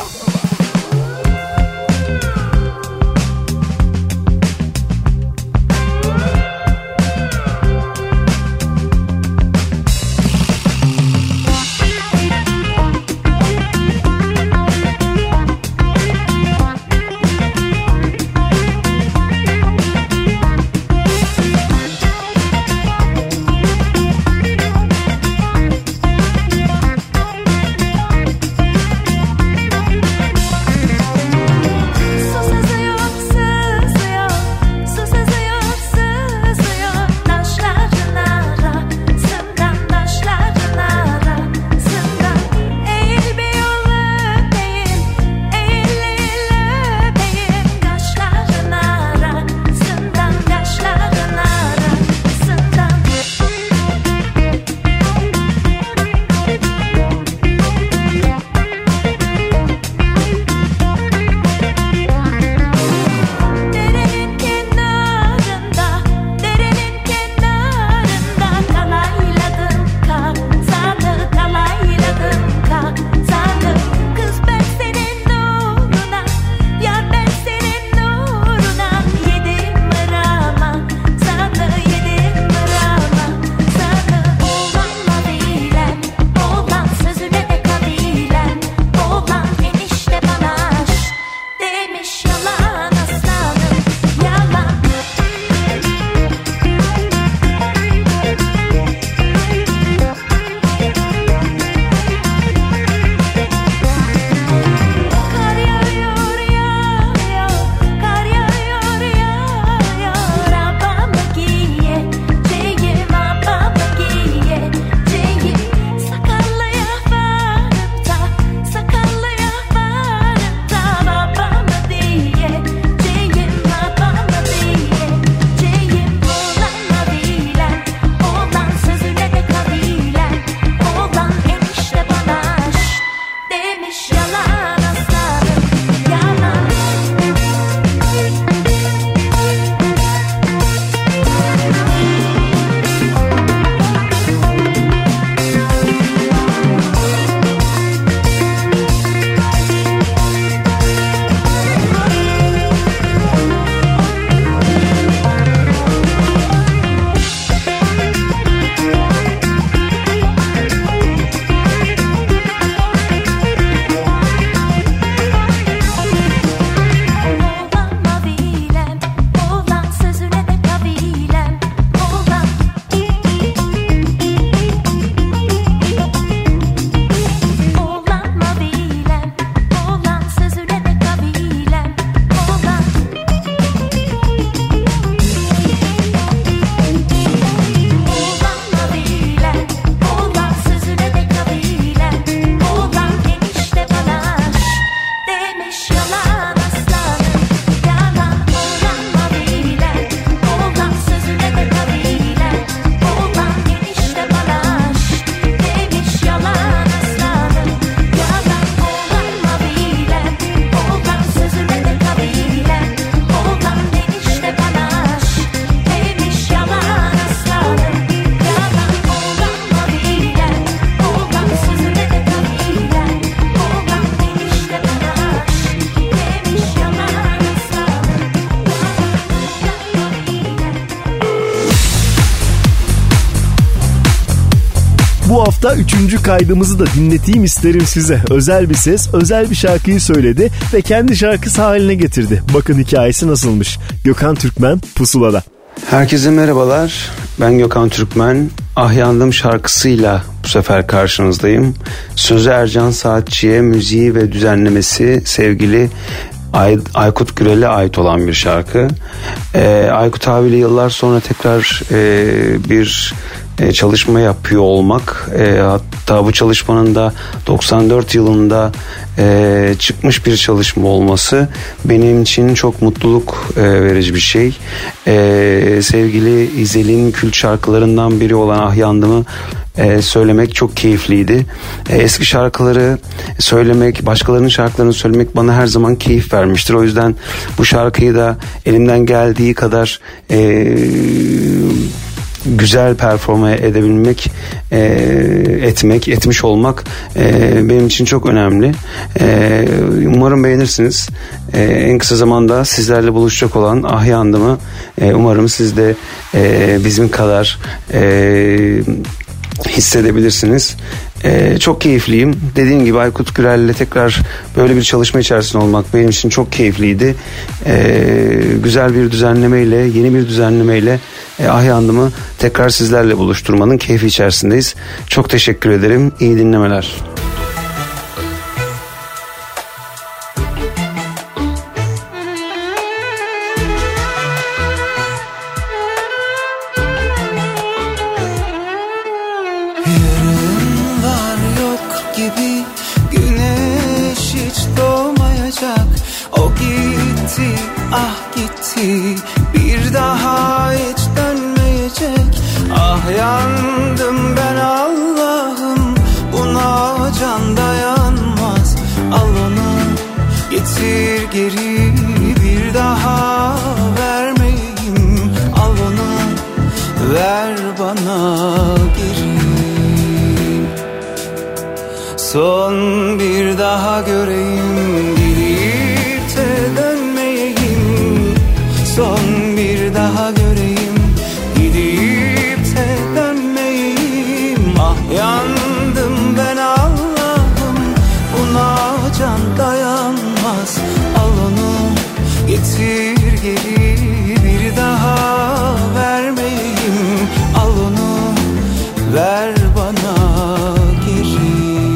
[SPEAKER 3] Bu hafta 3. kaydımızı da dinleteyim isterim size. Özel bir ses, özel bir şarkıyı söyledi ve kendi şarkısı haline getirdi. Bakın hikayesi nasılmış. Gökhan Türkmen Pusula'da.
[SPEAKER 14] Herkese merhabalar. Ben Gökhan Türkmen. Ah Yandım şarkısıyla bu sefer karşınızdayım. Sözü Ercan Saatçı'ya, müziği ve düzenlemesi sevgili Aykut Gürel'e ait olan bir şarkı. Aykut abiyle yıllar sonra tekrar bir çalışma yapıyor olmak, hatta bu çalışmanın da 94 yılında çıkmış bir çalışma olması benim için çok mutluluk verici bir şey. Sevgili İzel'in kült şarkılarından biri olan Ah Yandım'ı söylemek çok keyifliydi. Eski şarkıları söylemek, başkalarının şarkılarını söylemek bana her zaman keyif vermiştir. O yüzden bu şarkıyı da elimden geldiği kadar güzel performa edebilmek, etmiş olmak benim için çok önemli. Umarım beğenirsiniz. En kısa zamanda sizlerle buluşacak olan Ah Yandım'ı umarım siz de bizim kadar hissedebilirsiniz. Çok keyifliyim. Dediğim gibi Aykut Gürel'le tekrar böyle bir çalışma içerisinde olmak benim için çok keyifliydi. Güzel bir düzenlemeyle, yeni bir düzenlemeyle Ah Yandım'ı tekrar sizlerle buluşturmanın keyfi içerisindeyiz. Çok teşekkür ederim. İyi dinlemeler.
[SPEAKER 15] Bir daha hiç dönmeyecek. Ah yandım ben Allah'ım, buna can dayanmaz. Al onu getir geri, bir daha vermeyeyim. Al onu ver bana geri. Son bir daha göreyim, gidip de dönmeyeyim. Son bir daha göreyim, gidip de dönmeyeyim. Ah yandım ben Allah'ım, buna can dayanmaz. Al onu getir geri, bir daha vermeyeyim. Al onu ver bana geri.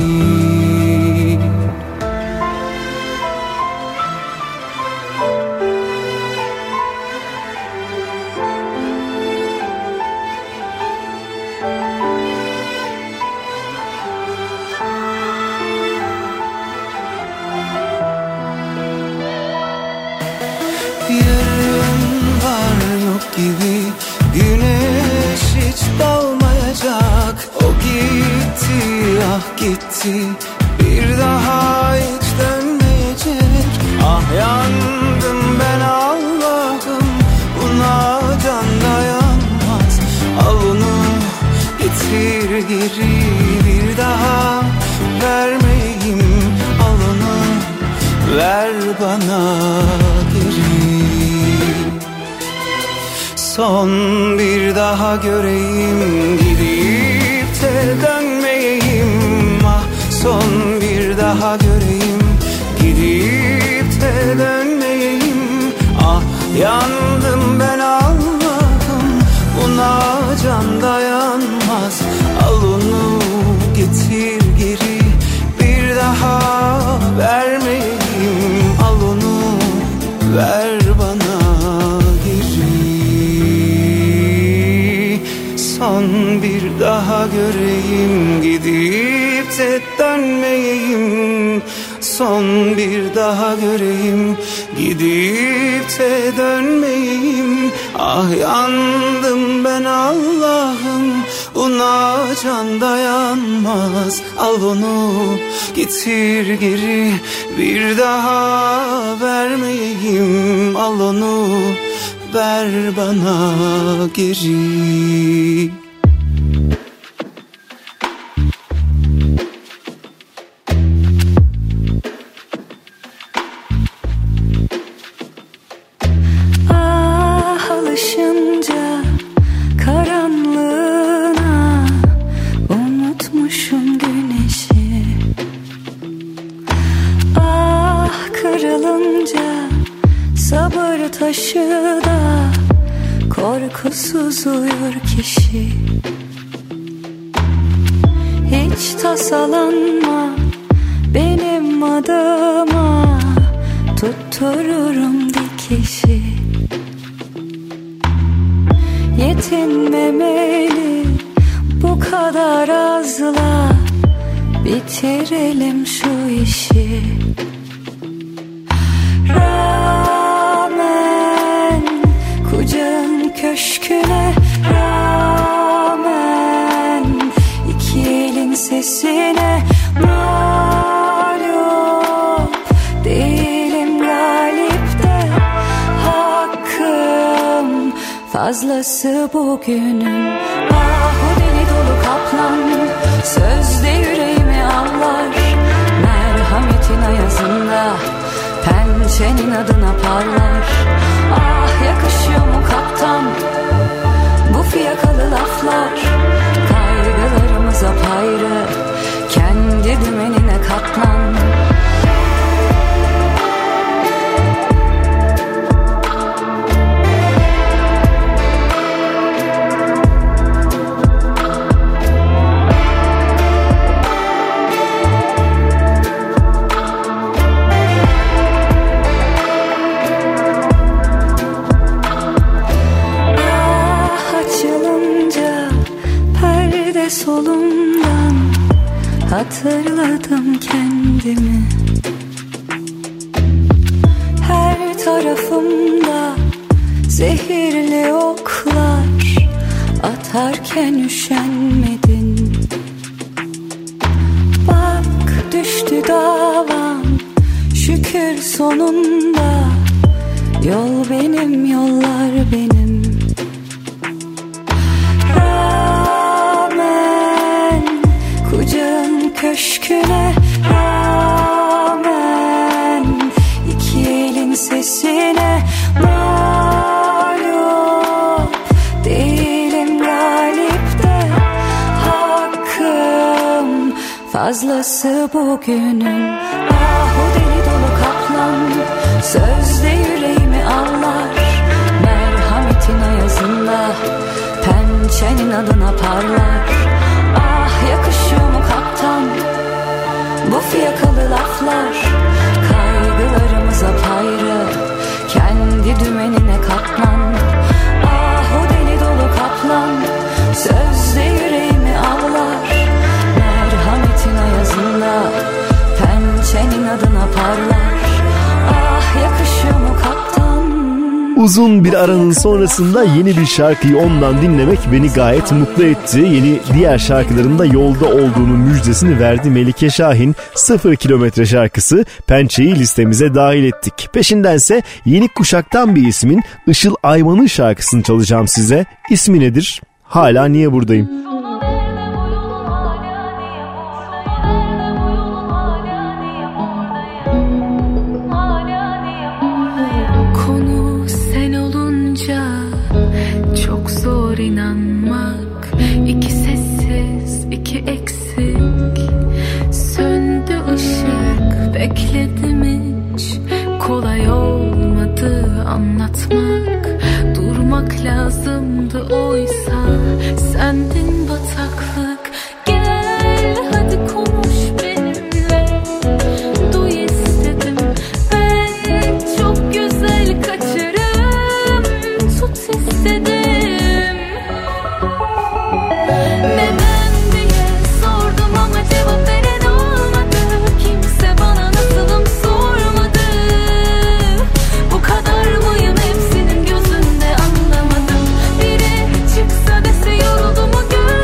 [SPEAKER 15] Gibi güneş hiç doğmayacak. O gitti ah gitti, bir daha hiç dönmeyecek. Ah yandım ben Allah'ım, buna can dayanmaz. Al onu getir geri, bir daha vermeyeyim. Al onu ver bana geri. Son bir daha göreyim, gidip de dönmeyeyim. Ah son bir daha göreyim, gidip de dönmeyeyim. Ah yandım ben Allah'ım, buna can dayanmaz. Al onu getir geri, bir daha vermeyeyim. Al onu ver bana geri. Son bir daha göreyim, gidip de dönmeyeyim. Son bir daha göreyim, gidip de dönmeyeyim. Ah yandım ben Allah'ım, buna can dayanmaz. Al onu getir geri, bir daha vermeyeyim. Al onu ver bana geri.
[SPEAKER 5] Ah alışınca karanlığına unutmuşum güneşi. Ah kırılınca sabır taşı da korkusuz uyur kişi. Hiç tasalanma benim adıma, tuttururum dikişi. Yetinmemeli
[SPEAKER 11] bu kadar azla bitirelim şu işi. Rağmen kucağın köşküne rağmen iki elin sesine mağlup değilim galip de hakkım fazlası bugünüm. Ah o deli dolu kaplan sözde yüreğimi avlar, merhametin ayazında pençenin adına parlar. Ah yakışıyor mu kaptan bu fiyakalı laflar, kaygılarımız apayrı kendi dümenine katlan. Solumdan hatırladım kendimi. Her tarafımda zehirli oklar atarken üşenmedin. Bak düştü davam şükür sonunda, yol benim yollar benim. Kucağın köşküne rağmen iki elin sesine mağlup değilim galip de hakkım fazlası bugünüm. Ah o deli dolu kaplan sözde yüreğimi avlar, merhametin ayazında pençenin adına parlar. Ah yakışıyor mu kaptan bu fiyakalı laflar, kaygılarımız apayrı kendi dümenine katlan. Ah o deli dolu kaplan sözde yüreğimi avlar, merhametin ayazında pençenin adına parlar. Ah yakışıyor mu kaptan.
[SPEAKER 3] Uzun bir aranın sonrasında yeni bir şarkıyı ondan dinlemek beni gayet mutlu etti. Yeni diğer şarkılarında yolda olduğunun müjdesini verdi Melike Şahin. 0 kilometre şarkısı Pençe'yi listemize dahil ettik. Peşindense yeni kuşaktan bir ismin Işıl Ayman'ın şarkısını çalacağım size. İsmi nedir? Hala niye buradayım?
[SPEAKER 11] İnanmak iki sessiz iki eksik, söndü ışık bekledim hiç, kolay olmadı anlatmak, durmak lazımdı oysa sendin bataklık. Gel hadi konuş benimle, duy istedim ben çok güzel kaçarım, tut istedim. Neden diye sordum ama cevap veren olmadı, kimse bana nasılım sormadı. Bu kadar mıyım hepsinin gözünde anlamadım. Biri çıksa dese yoruldum mu gör.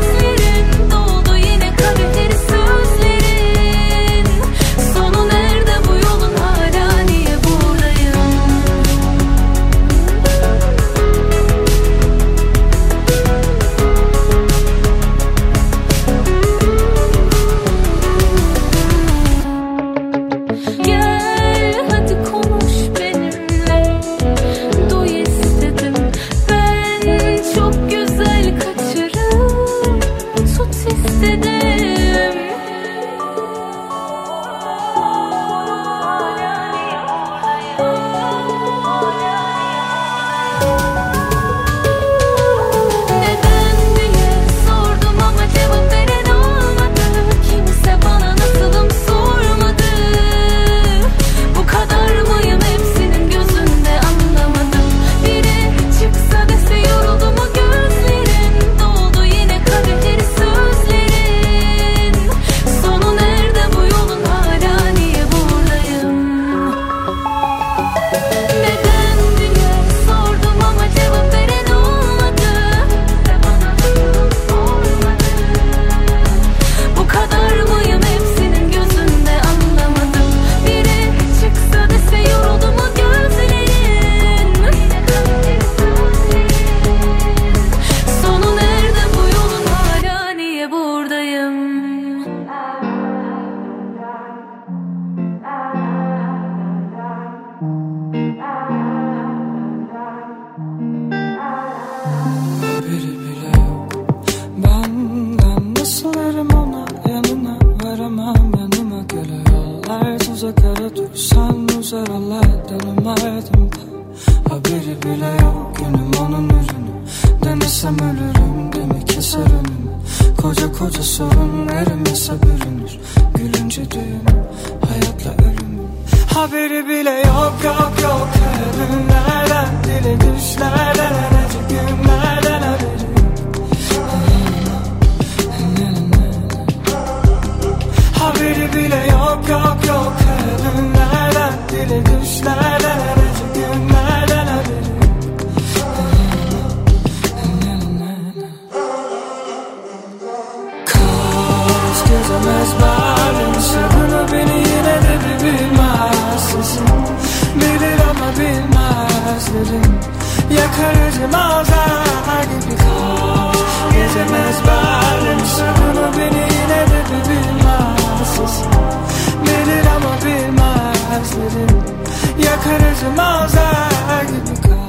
[SPEAKER 15] olaydan umardım da haberi bile yok günüm onun ürünü. Denesem ölürüm demi keser önümü. Koca koca sorunlarım hesap bürünür. Gülünce düğünüm hayatla ölümüm. Haberi bile yok yok yok. Ölümlerden dile düşlerden acı günlerden haberi. Haberi bile yok yok yok. Ölümlerden dile düşlerden acı günlerden haberi. Kaos gezemez bağrım sırrını beni yine de bir bilmez sesin. Bilir ama bilmezlerim. Yakar acımazlar gibi kaos gezemez bağrım sırrını beni yine de bir bilmez sesin. Bilir ama bilmezlerim. Yakar acımazlar gibi kaos.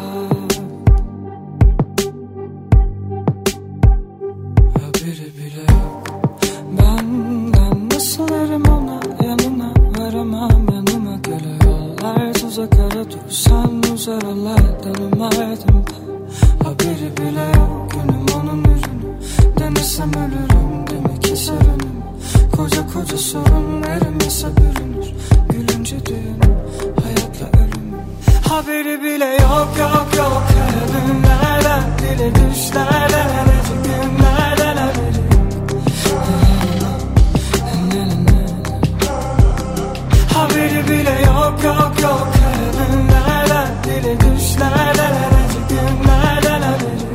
[SPEAKER 15] Haberi bile yok benden. Nasıl varım ona yanına varamam yanıma göre yollar tuzak ara dursan uzar olaydan umardım da haberi bile yok günüm onun ürünü. Denesem ölürüm demi keser önümü. Koca koca sorunlarım hesap bürünür. Gülünce düğünüm hayatla ölümüm. Haberi bile yok yok yok. Ölümlerden dile düşlerden acı günlerden haberi. Haberi bile yok yok yok. Ölümlerden dile düşlerden acı günlerden haberi.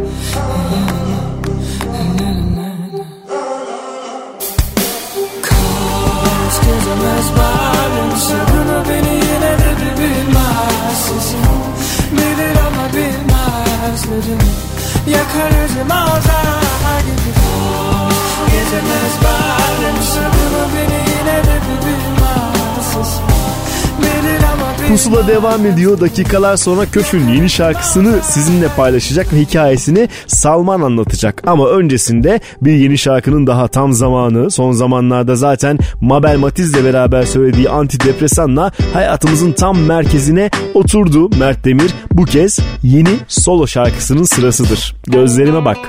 [SPEAKER 15] Kaos gezemez bağrım sırrını beni yine de bir bilmez sesin. Bilir ama bilmezlerim. Yakar acımazlar gibi kaos gezemez bağrım sırrını beni yine de bir bilmez sesin. Bilir ama
[SPEAKER 3] Pusula devam ediyor. Dakikalar sonra Köşk'ün yeni şarkısını sizinle paylaşacak ve hikayesini Salman anlatacak. Ama öncesinde bir yeni şarkının daha tam zamanı. Son zamanlarda zaten Mabel Matiz'le beraber söylediği Antidepresan'la hayatımızın tam merkezine oturdu Mert Demir. Bu kez yeni solo şarkısının sırasıdır. Gözlerime bak.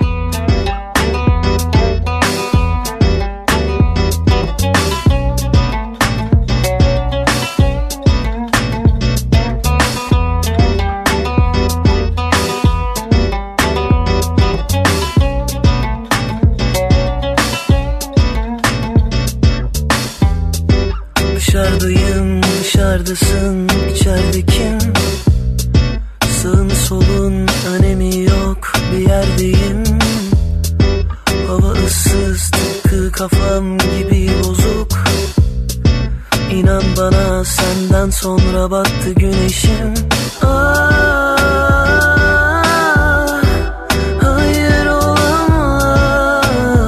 [SPEAKER 16] Dışarıdayım, dışarıdasın, içeride kim? Sağın solun önemi yok, bir yerdeyim. Hava ıssız, tıpkı kafam gibi bozuk. İnan bana senden sonra battı güneşim. Hayır olamaz,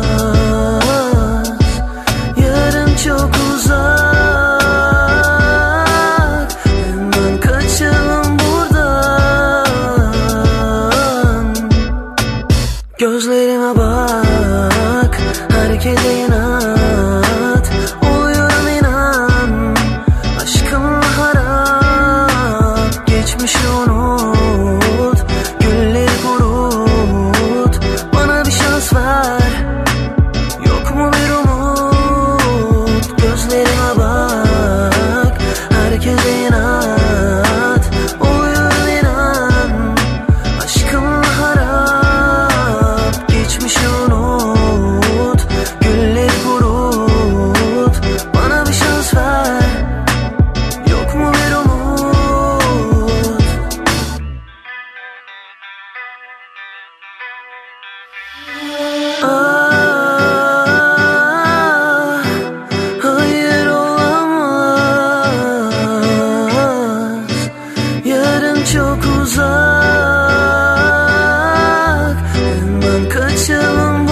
[SPEAKER 16] yarın çok uzak. Gözlerime bak, harekete inat. Oluyorum inan, aşkım harap. Geçmişi unut, gülleri kurut. Bana bir şans ver, yok mu bir umut? Gözlerime bak, harekete inat. Oluyorum inan, aşkım harap. Geçmişi unut, gülleri kurut. Bana bir şans ver, yok mu bir umut? Hayır olamaz, yarın çok uzak. Hemen kaçalım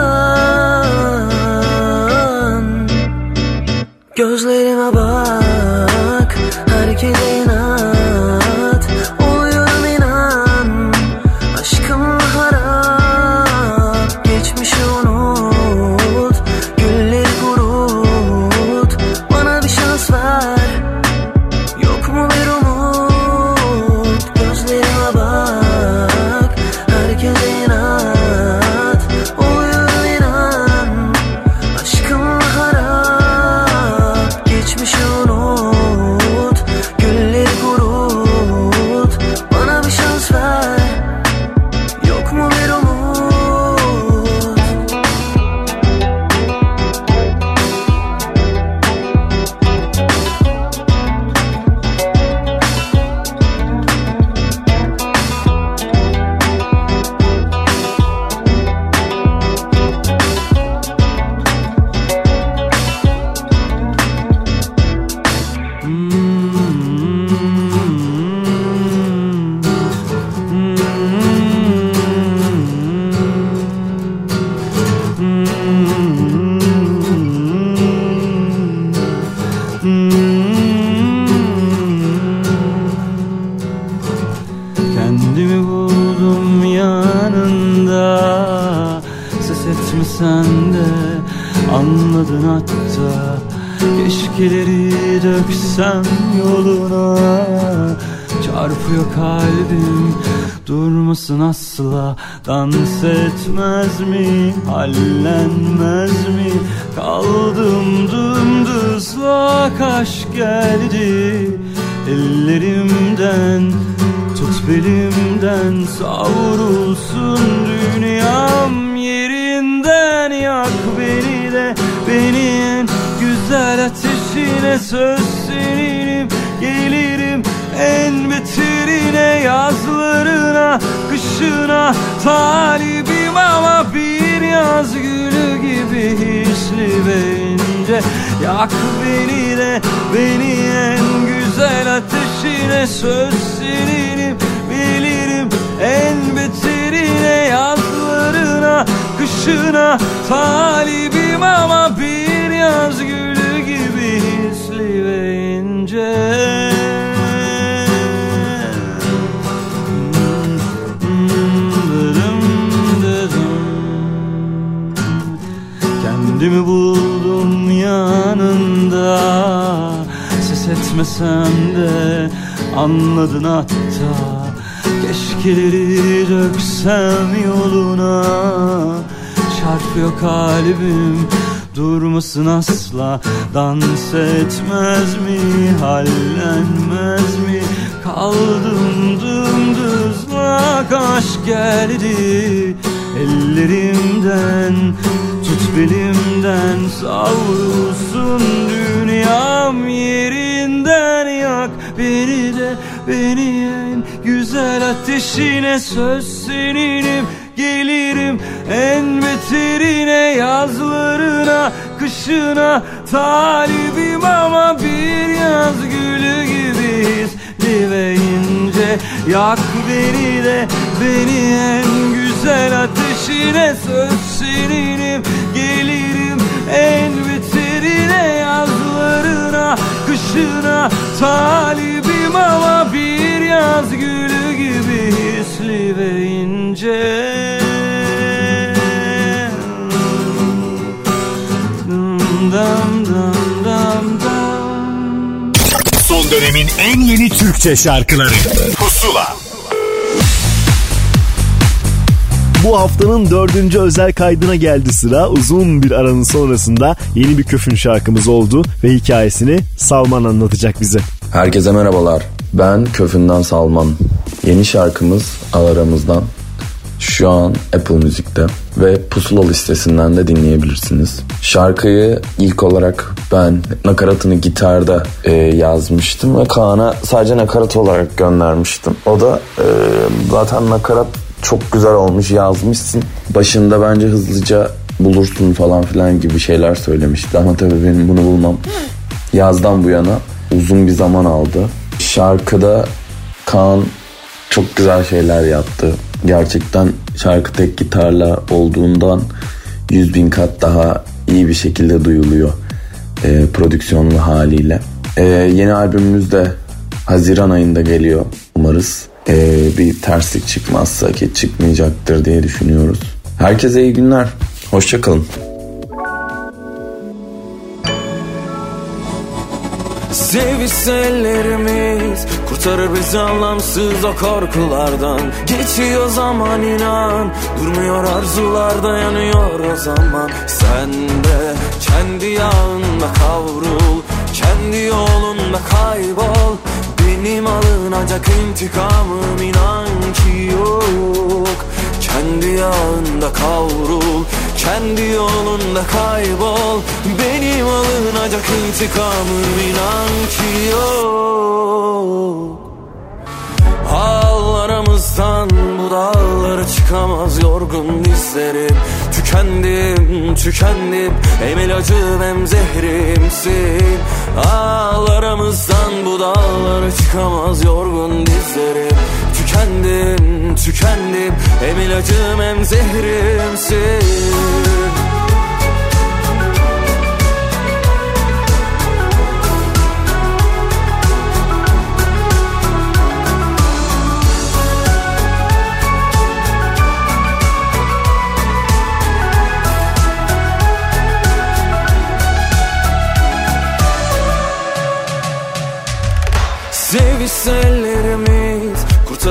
[SPEAKER 16] buradan. Gözlerime bak, harekete inat. Oluyorum inan, aşkım harap. Geçmişi unut, gülleri kurut. Bana bir şans ver, yok
[SPEAKER 7] sen de anladın hatta. Keşkeleri döksem yoluna. Çarpıyor kalbim, durmasın asla. Dans etmez mi, hallenmez mi? Kaldım dımdızlak, aşk geldi ellerimden. Tut belimden, savrulsun dünyam yerinden. Yak beni de, beni en güzel ateşine. Söz seninim, gelirim en beterine. Yazlarına, kışına talibim ama bir yaz gülü gibi hisli ve ince. Yak beni de, beni en güzel ateşine. Söz seninim, bilirim en beterine. Yazlarına, kışına talibim ama bir yaz gülü gibi hisli ve ince. Kendimi buldum yanında, ses etmesem de anladın hatta. Keşkeleri döksem yoluna. Çarpıyor kalbim, durmasın asla. Dans etmez mi, hallenmez mi? Kaldım dımdızlak, aşk geldi ellerimden. Tut belimden, savrulsun dünyam yerinden. Yak beni de, beni en güzel ateşine. Söz seninim, gelirim en beterine. Yazlarına, kışına talibim ama bir yaz gülü gibi hisli ve ince. Yak beni de, beni en güzel ateşine. Söz seninim, gelirim en beterine. Yazlarına, kışına talibim ama bir yaz gülü gibi hisli ve ince. Dam dam dam dam.
[SPEAKER 1] Son dönemin en yeni Türkçe şarkıları Pusula.
[SPEAKER 3] Bu haftanın 4. özel kaydına geldi sıra. Uzun bir aranın sonrasında yeni bir Köfün şarkımız oldu ve hikayesini Salman anlatacak bize.
[SPEAKER 17] Herkese merhabalar. Ben Köfün'den Salman. Yeni şarkımız Alaramızdan. Şu an Apple Müzik'te ve Pusula listesinden de dinleyebilirsiniz. Şarkıyı ilk olarak ben nakaratını gitarda yazmıştım ve Kaan'a sadece nakarat olarak göndermiştim. O da zaten nakarat çok güzel olmuş, yazmışsın. Başında bence hızlıca bulursun falan filan gibi şeyler söylemişti. Ama tabii benim bunu bulmam yazdan bu yana uzun bir zaman aldı. Şarkıda Kaan çok güzel şeyler yaptı. Gerçekten şarkı tek gitarla olduğundan 100.000 kat daha iyi bir şekilde duyuluyor prodüksiyonlu haliyle. Yeni albümümüz de Haziran ayında geliyor umarız. Bir terslik çıkmazsa, ki çıkmayacaktır diye düşünüyoruz. Herkese iyi günler. Hoşça kalın.
[SPEAKER 18] Sevişse ellerimiz kurtarır bizi anlamsız o korkulardan. Geçiyor zaman inan, durmuyor arzular, dayanıyor o zaman. Sen de kendi yağında kavrul, kendi yolunda kaybol. Benim alınacak intikamım inan ki yok. Kendi yağında kavrul, kendi yolunda kaybol. Benim alınacak intikamım inan ki yok. Ağlarımızdan bu dağlara çıkamaz yorgun dizlerim. Tükendim, tükendim, hem ilacım hem zehrimsin. Ağlarımızdan bu dağlara çıkamaz yorgun dizlerim. Tükendim, tükendim, hem ilacım hem zehrimsin.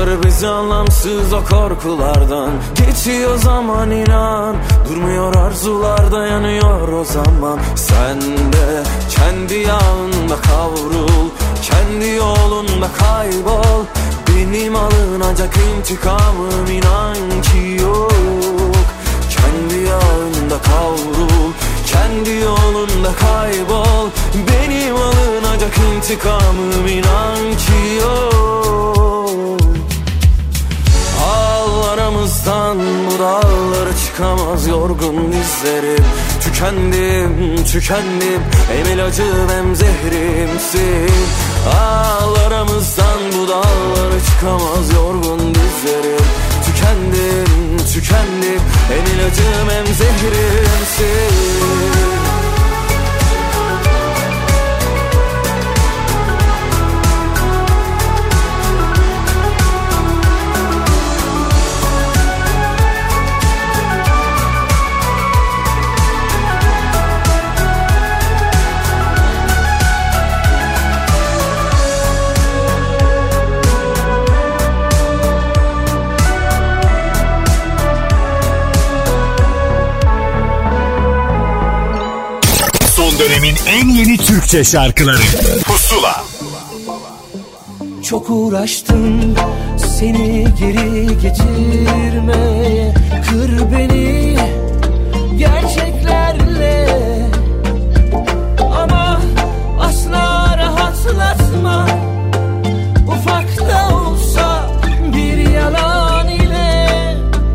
[SPEAKER 18] kurtarır bizi anlamsız o korkulardan. Geçiyor zaman inan, durmuyor arzular, dayanıyor o zaman. Sen de kendi yağında kavrul, kendi yolunda kaybol. Benim alınacak intikamım inan ki yok. Kendi yağında kavrul, kendi yolunda kaybol. Benim alınacak intikamım inan ki yok. Aramızdan bu dağlara çıkamaz yorgun dizlerim. Tükendim, tükendim, hem ilacım hem zehrimsin. Aramızdan bu dağlara çıkamaz yorgun dizlerim. Tükendim, tükendim, hem ilacım hem zehrimsin.
[SPEAKER 1] Dönemin en yeni Türkçe şarkıları Pusula.
[SPEAKER 16] Çok uğraştım seni geri getirmeye, kır beni gerçeklerle, ama asla rahatlatma, ufak da olsa bir yalan ile.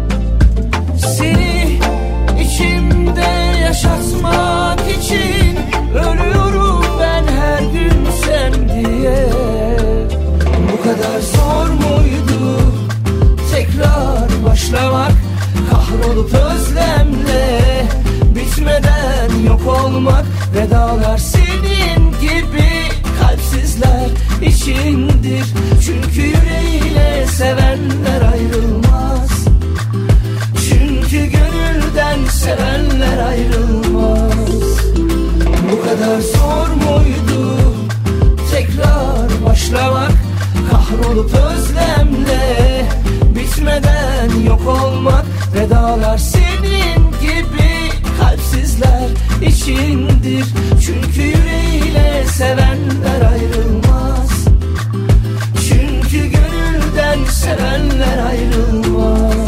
[SPEAKER 16] Seni içimde yaşatmak için ölüyorum ben her gün sen diye. Bu kadar zor muydu tekrar başlamak, kahrolup özlemle bitmeden yok olmak. Vedalar senin gibi kalpsizler içindir, çünkü yüreğiyle sevenler ayrılmaz. Çünkü gönülden sevenler ayrılmaz. Bu kadar zor muydu tekrar başlamak, kahrolup özlemle bitmeden yok olmak. Vedalar senin gibi kalpsizler içindir, çünkü yüreğiyle sevenler ayrılmaz. Çünkü gönülden sevenler ayrılmaz.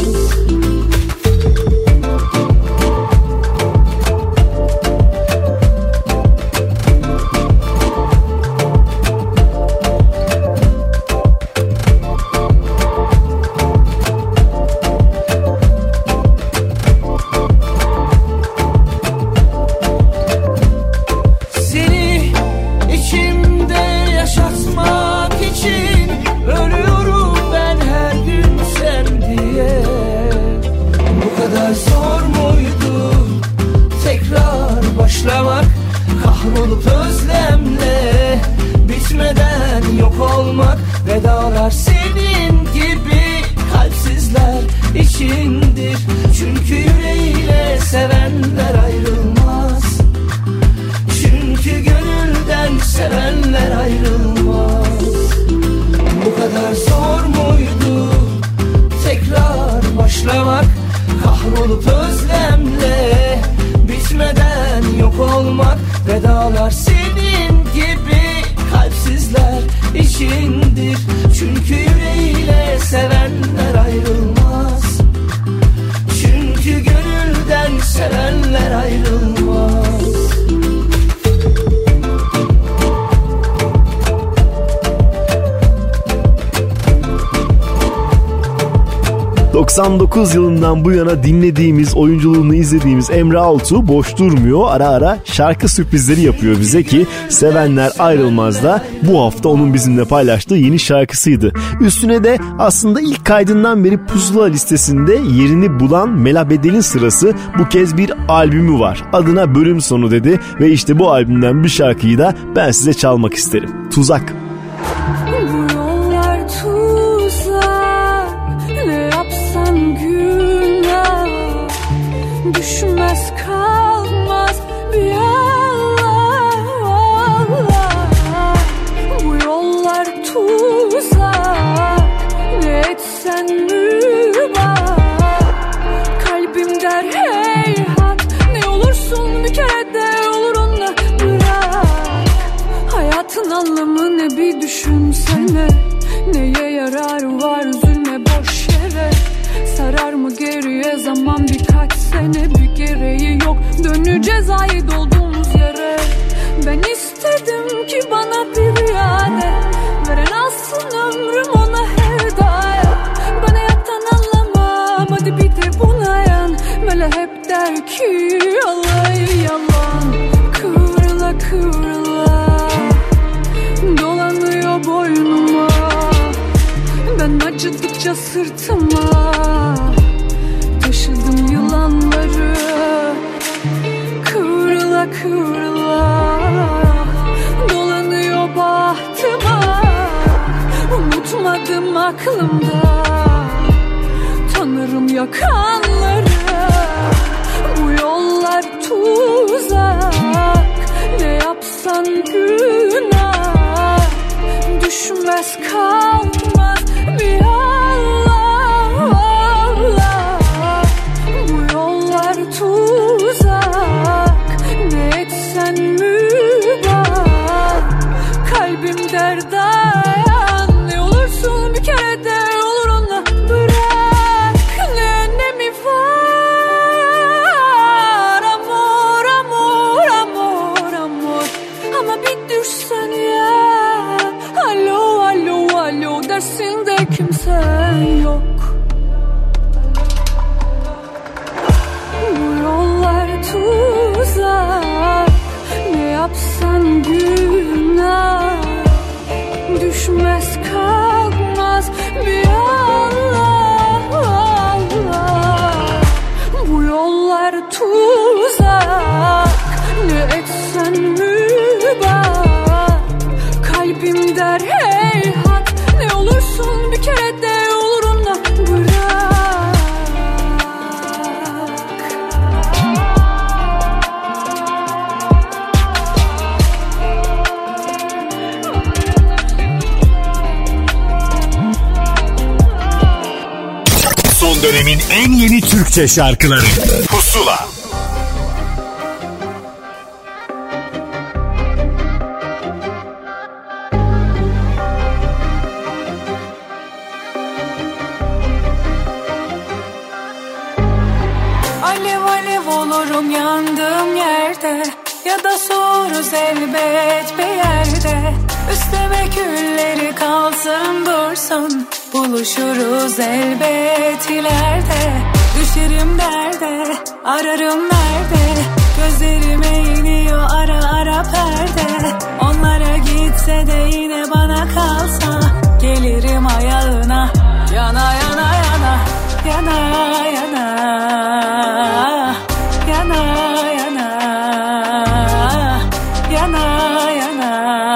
[SPEAKER 3] 99 yılından bu yana dinlediğimiz, oyunculuğunu izlediğimiz Emre Altuğ boş durmuyor. Ara ara şarkı sürprizleri yapıyor bize ki Sevenler Ayrılmaz da bu hafta onun bizimle paylaştığı yeni şarkısıydı. Üstüne de aslında ilk kaydından beri Pusula listesinde yerini bulan Mela Bedel'in sırası bu kez bir albümü var. Adına Bölüm Sonu dedi ve işte bu albümden bir şarkıyı da ben size çalmak isterim. Tuzak.
[SPEAKER 11] Düşmez kalmaz bir Allah. Bu yollar tuzak, ne Biraz ait olduğumuz yere. Ben istedim ki bana bir iade. Veren alsın ömrüm ona hediye. Ben hayattan anlamam, hadi bir de buna yan. Böyle hep der ki yalan yalan. Kıvrıla kıvrıla dolanıyor boynuma. Ben acıdıkça sırtıma taşıdım yılanları. Kıvrıla kıvrıla dolanıyor bahtıma. Unutmadım aklımda tanırım yakanları. Bu yollar tuzak, ne yapsan günah. Düşmez kalmaz bir Allah, Allah. Bu yollar tuzak, ne etsen mübah. Kalbim der dayan, ne olursun bir kere de olur ona bırak. Ne önemi var amor, amor, amor, amor. Ama bir düşsen ya, alo, alo, alo dersin de kimsen yok. Bu yollar tuzak, ne yapsan günah. Düşmez kalmaz bir Allah, Allah. Bu yollar tuzak, ne etsen mübah. Kalbim der heyhat, ne olursun bir kere de olur ona bırak.
[SPEAKER 1] Son dönemin en yeni Türkçe şarkıları Pusula.
[SPEAKER 11] Alev alev olurum yandığım yerde, ya da soğuruz elbet bir yerde. Üstüme külleri kalsın dursun, buluşuruz elbet ileride. Düşerim derde, ararım nerede, gözlerime iniyor ara ara perde. Onlara gitse de yine bana kalsa, gelirim ayağına yana yana yana. Yana yana, yana yana, yana yana,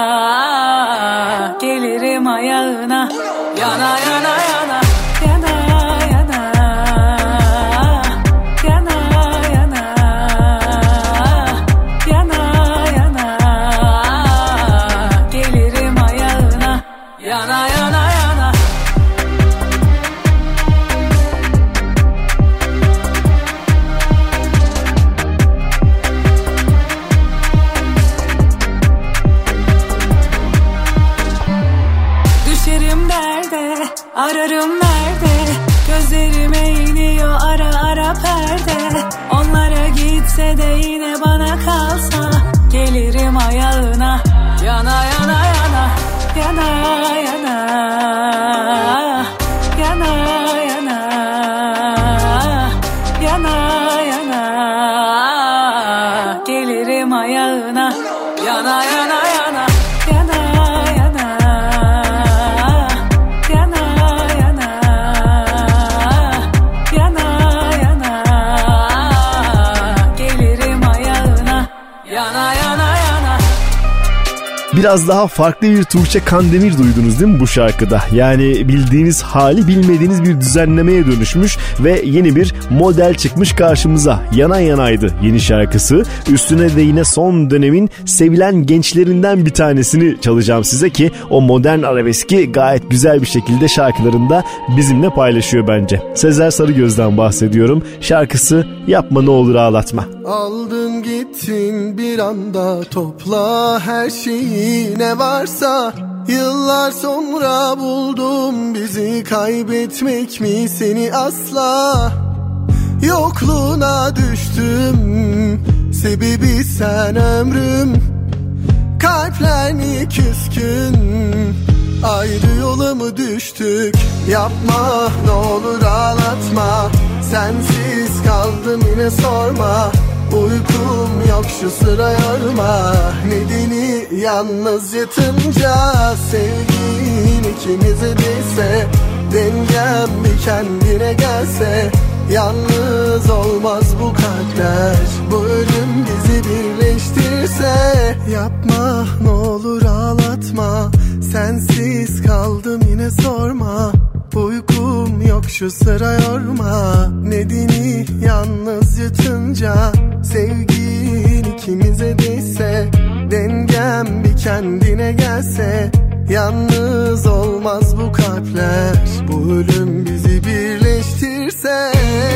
[SPEAKER 11] gelirim ayağına yana yana yana, yana yana, yana yana, yana yana, gelirim ayağına yana yana yana. Ararım nerede, gözlerime iniyor ara ara perde. Onlara gitse de yine bana kalsa, gelirim ayağına yana yana yana, yana yana, yana yana, yana yana, gelirim ayağına yana yana yana.
[SPEAKER 3] Biraz daha farklı bir Tuğçe Kandemir duydunuz değil mi bu şarkıda? Yani bildiğiniz hali bilmediğiniz bir düzenlemeye dönüşmüş ve yeni bir model çıkmış karşımıza. Yana Yanaydı yeni şarkısı. Üstüne de yine son dönemin sevilen gençlerinden bir tanesini çalacağım size ki o modern arabeski gayet güzel bir şekilde şarkılarında bizimle paylaşıyor bence. Sezer Sarıgöz'den bahsediyorum. Şarkısı Yapma Ne Olur Ağlatma.
[SPEAKER 4] Aldın gittin bir anda, topla her şeyi ne varsa. Yıllar sonra buldum, bizi kaybetmek mi seni asla. Yokluğuna düştüm, Sebebi sen ömrüm, kalpler niye küskün? Ayrı yola mı düştük? Yapma ne olur ağlatma. Sensiz kaldım yine sorma. Uykum yok şu sıra yorma. Nedeni yalnız yatınca sevgin ikimize değse, dengem bir kendine gelse. Yalnız olmaz bu kalpler, bu ölüm bizi birleştirse. Yapma ne olur ağlatma. Sensiz kaldım yine sorma. Uykum yok şu sıra yorma. Nedeni yalnız yatınca sevgin ikimize değse, dengem bir kendine gelse. Yalnız olmaz bu kalpler, bu ölüm bizi birleştirse.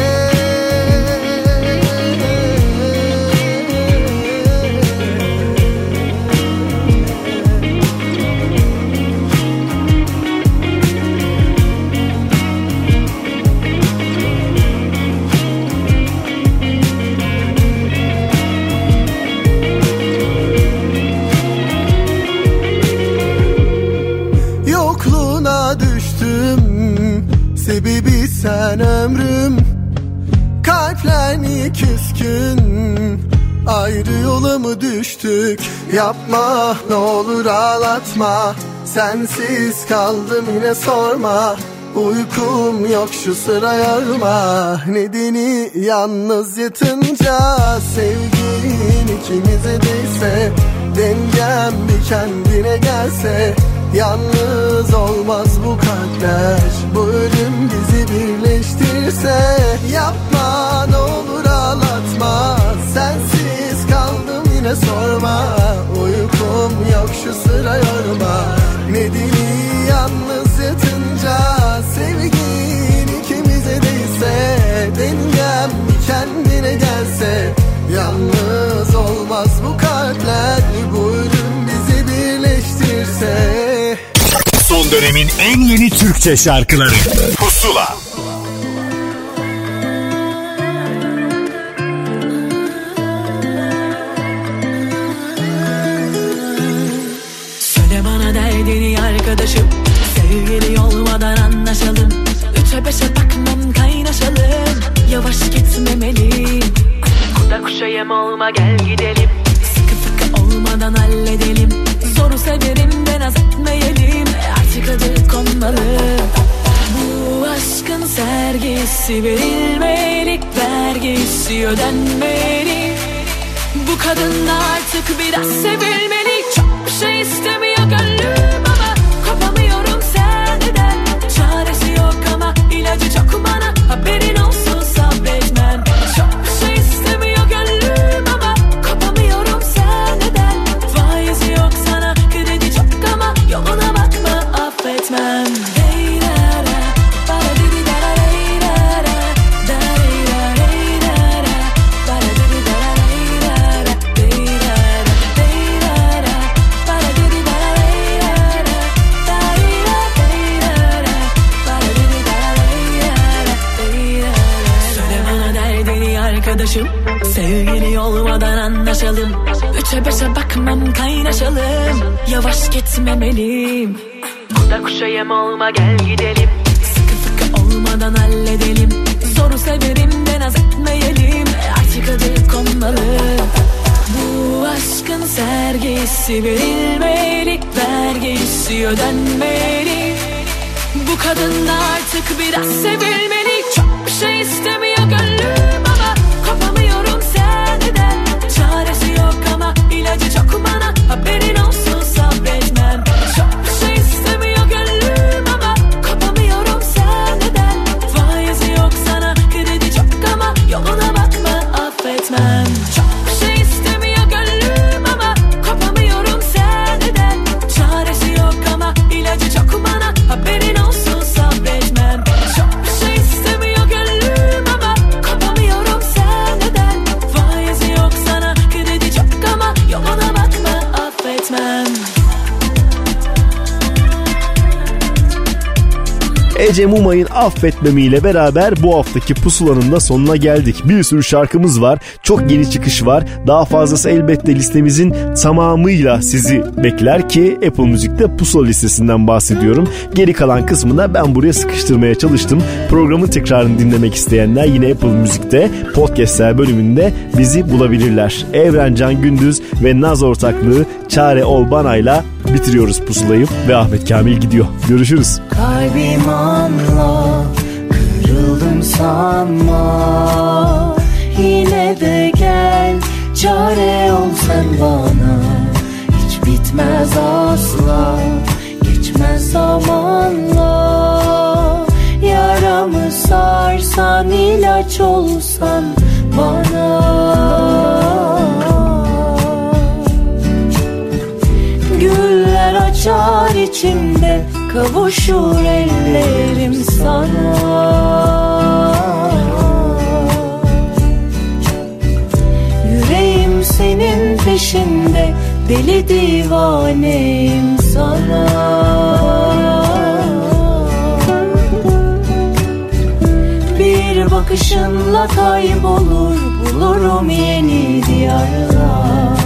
[SPEAKER 4] Sebebi sen ömrüm, kalpler niye küskün? Ayrı yola mı düştük? Yapma ne olur ağlatma. Sensiz kaldım yine sorma. Uykum yok şu sıra yorma. Nedeni yalnız yatınca sevgin ikimize değse, dengem bir kendine gelse. Yalnız olmaz bu kalpler, bu ölüm bizi birleştirse. Yapma ne olur ağlatma. Sensiz kaldım yine sorma. Uykum yok şu sıra yorma. Nedeni yalnız yatınca sevgin ikimize değse, dengem bir kendine gelse. Yalnız olmaz bu kalpler, bu ölüm bizi birleştirse.
[SPEAKER 1] Son dönemin en yeni Türkçe şarkıları Pusula.
[SPEAKER 13] Söyle bana derdini arkadaşım, sevgili olmadan anlaşalım. 3'e 5'e bakmam kaynaşalım. Yavaş gitmemeliyim. Kuda kuşa yem olma gel gidelim. Sıkı fıkı olmadan halledelim. Zoru severim de naz etmeyelim. Artık adı konmalı. Bu aşkın sergisi verilmeli, vergisi ödenmeli. Bu kadın artık biraz sevilmeli. Çok bir şey istemiyor gönlüm ama kopamıyorum senden. Çaresi yok ama ilacı çok bana, haberin olsun sabretmem. Çok bir şey istemiyor gönlüm ama kopamıyorum senden. Faizi yok sana, kredi çok ama yoluna bakma affetmem. Arkadaşım, sevgili olmadan anlaşalım. 3'e 5'e bakmam kaynaşalım. Yavaş gitmemeliyim. Kuda kuşa yem olma gel gidelim. Sıkı fıkı olmadan halledelim. Zoru severim de naz etmeyelim. Artık adı konmalı. Bu aşkın sergisi verilmeli, vergisi ödenmeli. Bu kadın artık biraz sevilmeli. Çok bir şey istemiyor gönlüm ama kopamıyorum senden. Çaresi yok ama ilacı çok bana, haberin olsun sabretmem. Çok bir şey istemiyor gönlüm ama kopamıyorum senden. Faizi yok sana, kredi çok ama yoluna bakma affetmem. Çok bir şey istemiyor gönlüm ama kopamıyorum senden. Çaresi yok ama ilacı çok bana, haberin olsun sabretmem. Çok bir şey istemiyor gönlüm ama
[SPEAKER 3] Ece Mumay'ın Affetmemi'yle beraber bu haftaki Pusula'nın da sonuna geldik. Bir sürü şarkımız var, çok yeni çıkış var. Daha fazlası elbette listemizin tamamıyla sizi bekler ki Apple Müzik'te Pusula listesinden bahsediyorum. Geri kalan kısmını ben buraya sıkıştırmaya çalıştım. Programın tekrarını dinlemek isteyenler yine Apple Müzik'te Podcast'ler bölümünde bizi bulabilirler. Evren Can Gündüz ve Naz ortaklığı Çare Ol Bana'yla bitiriyoruz Pusulayı ve Ahmet Kamil gidiyor. Görüşürüz.
[SPEAKER 16] Kalbim anla, kırıldım sanma. Yine de gel, çare ol sen bana. Hiç bitmez asla, geçmez zamanla. Yaramı sarsan, ilaç olsan bana. Güller açar içimde, kavuşur ellerim sana. Yüreğim senin peşinde, deli divaneyim sana. Bir bakışınla kaybolur, bulurum yeni diyarlar.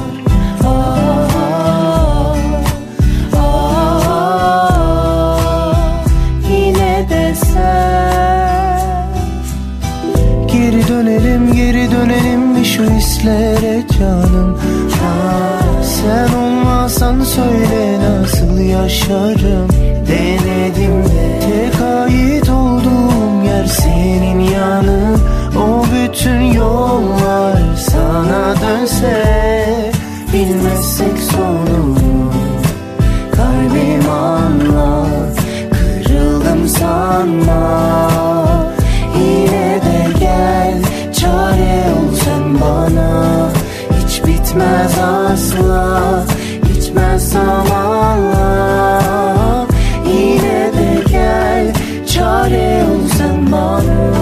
[SPEAKER 16] Yine de sen.
[SPEAKER 19] Geri dönelim bir şu hislere canım. Sen olmazsan söyle nasıl yaşarım. Denedim de tek ait olduğum yer senin yanın. O bütün yollar sana dönse, bilmezsek sonunu. Kalbim anla, kırıldım sanma. Yine de gel, çare ol sen bana. Hiç bitmez asla, geçmez zamanla. Yine de gel, çare ol sen bana.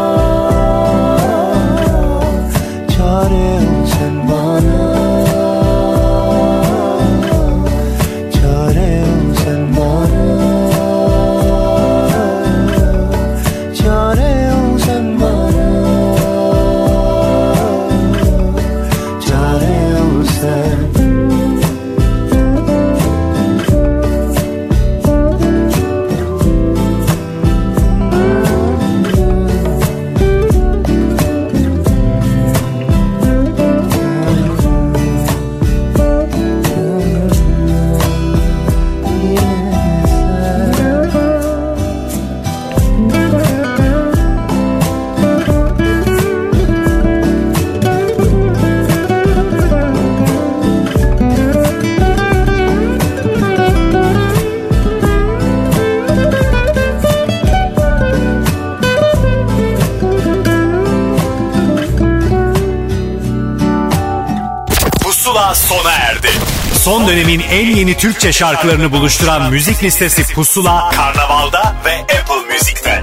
[SPEAKER 19] Çare ol sen bana. Çare ol sen bana. Çare ol sen bana. Çare ol sen.
[SPEAKER 1] Sona erdi. Son dönemin en yeni Türkçe şarkılarını buluşturan müzik listesi Pusula, Karnaval'da ve Apple Müzik'te.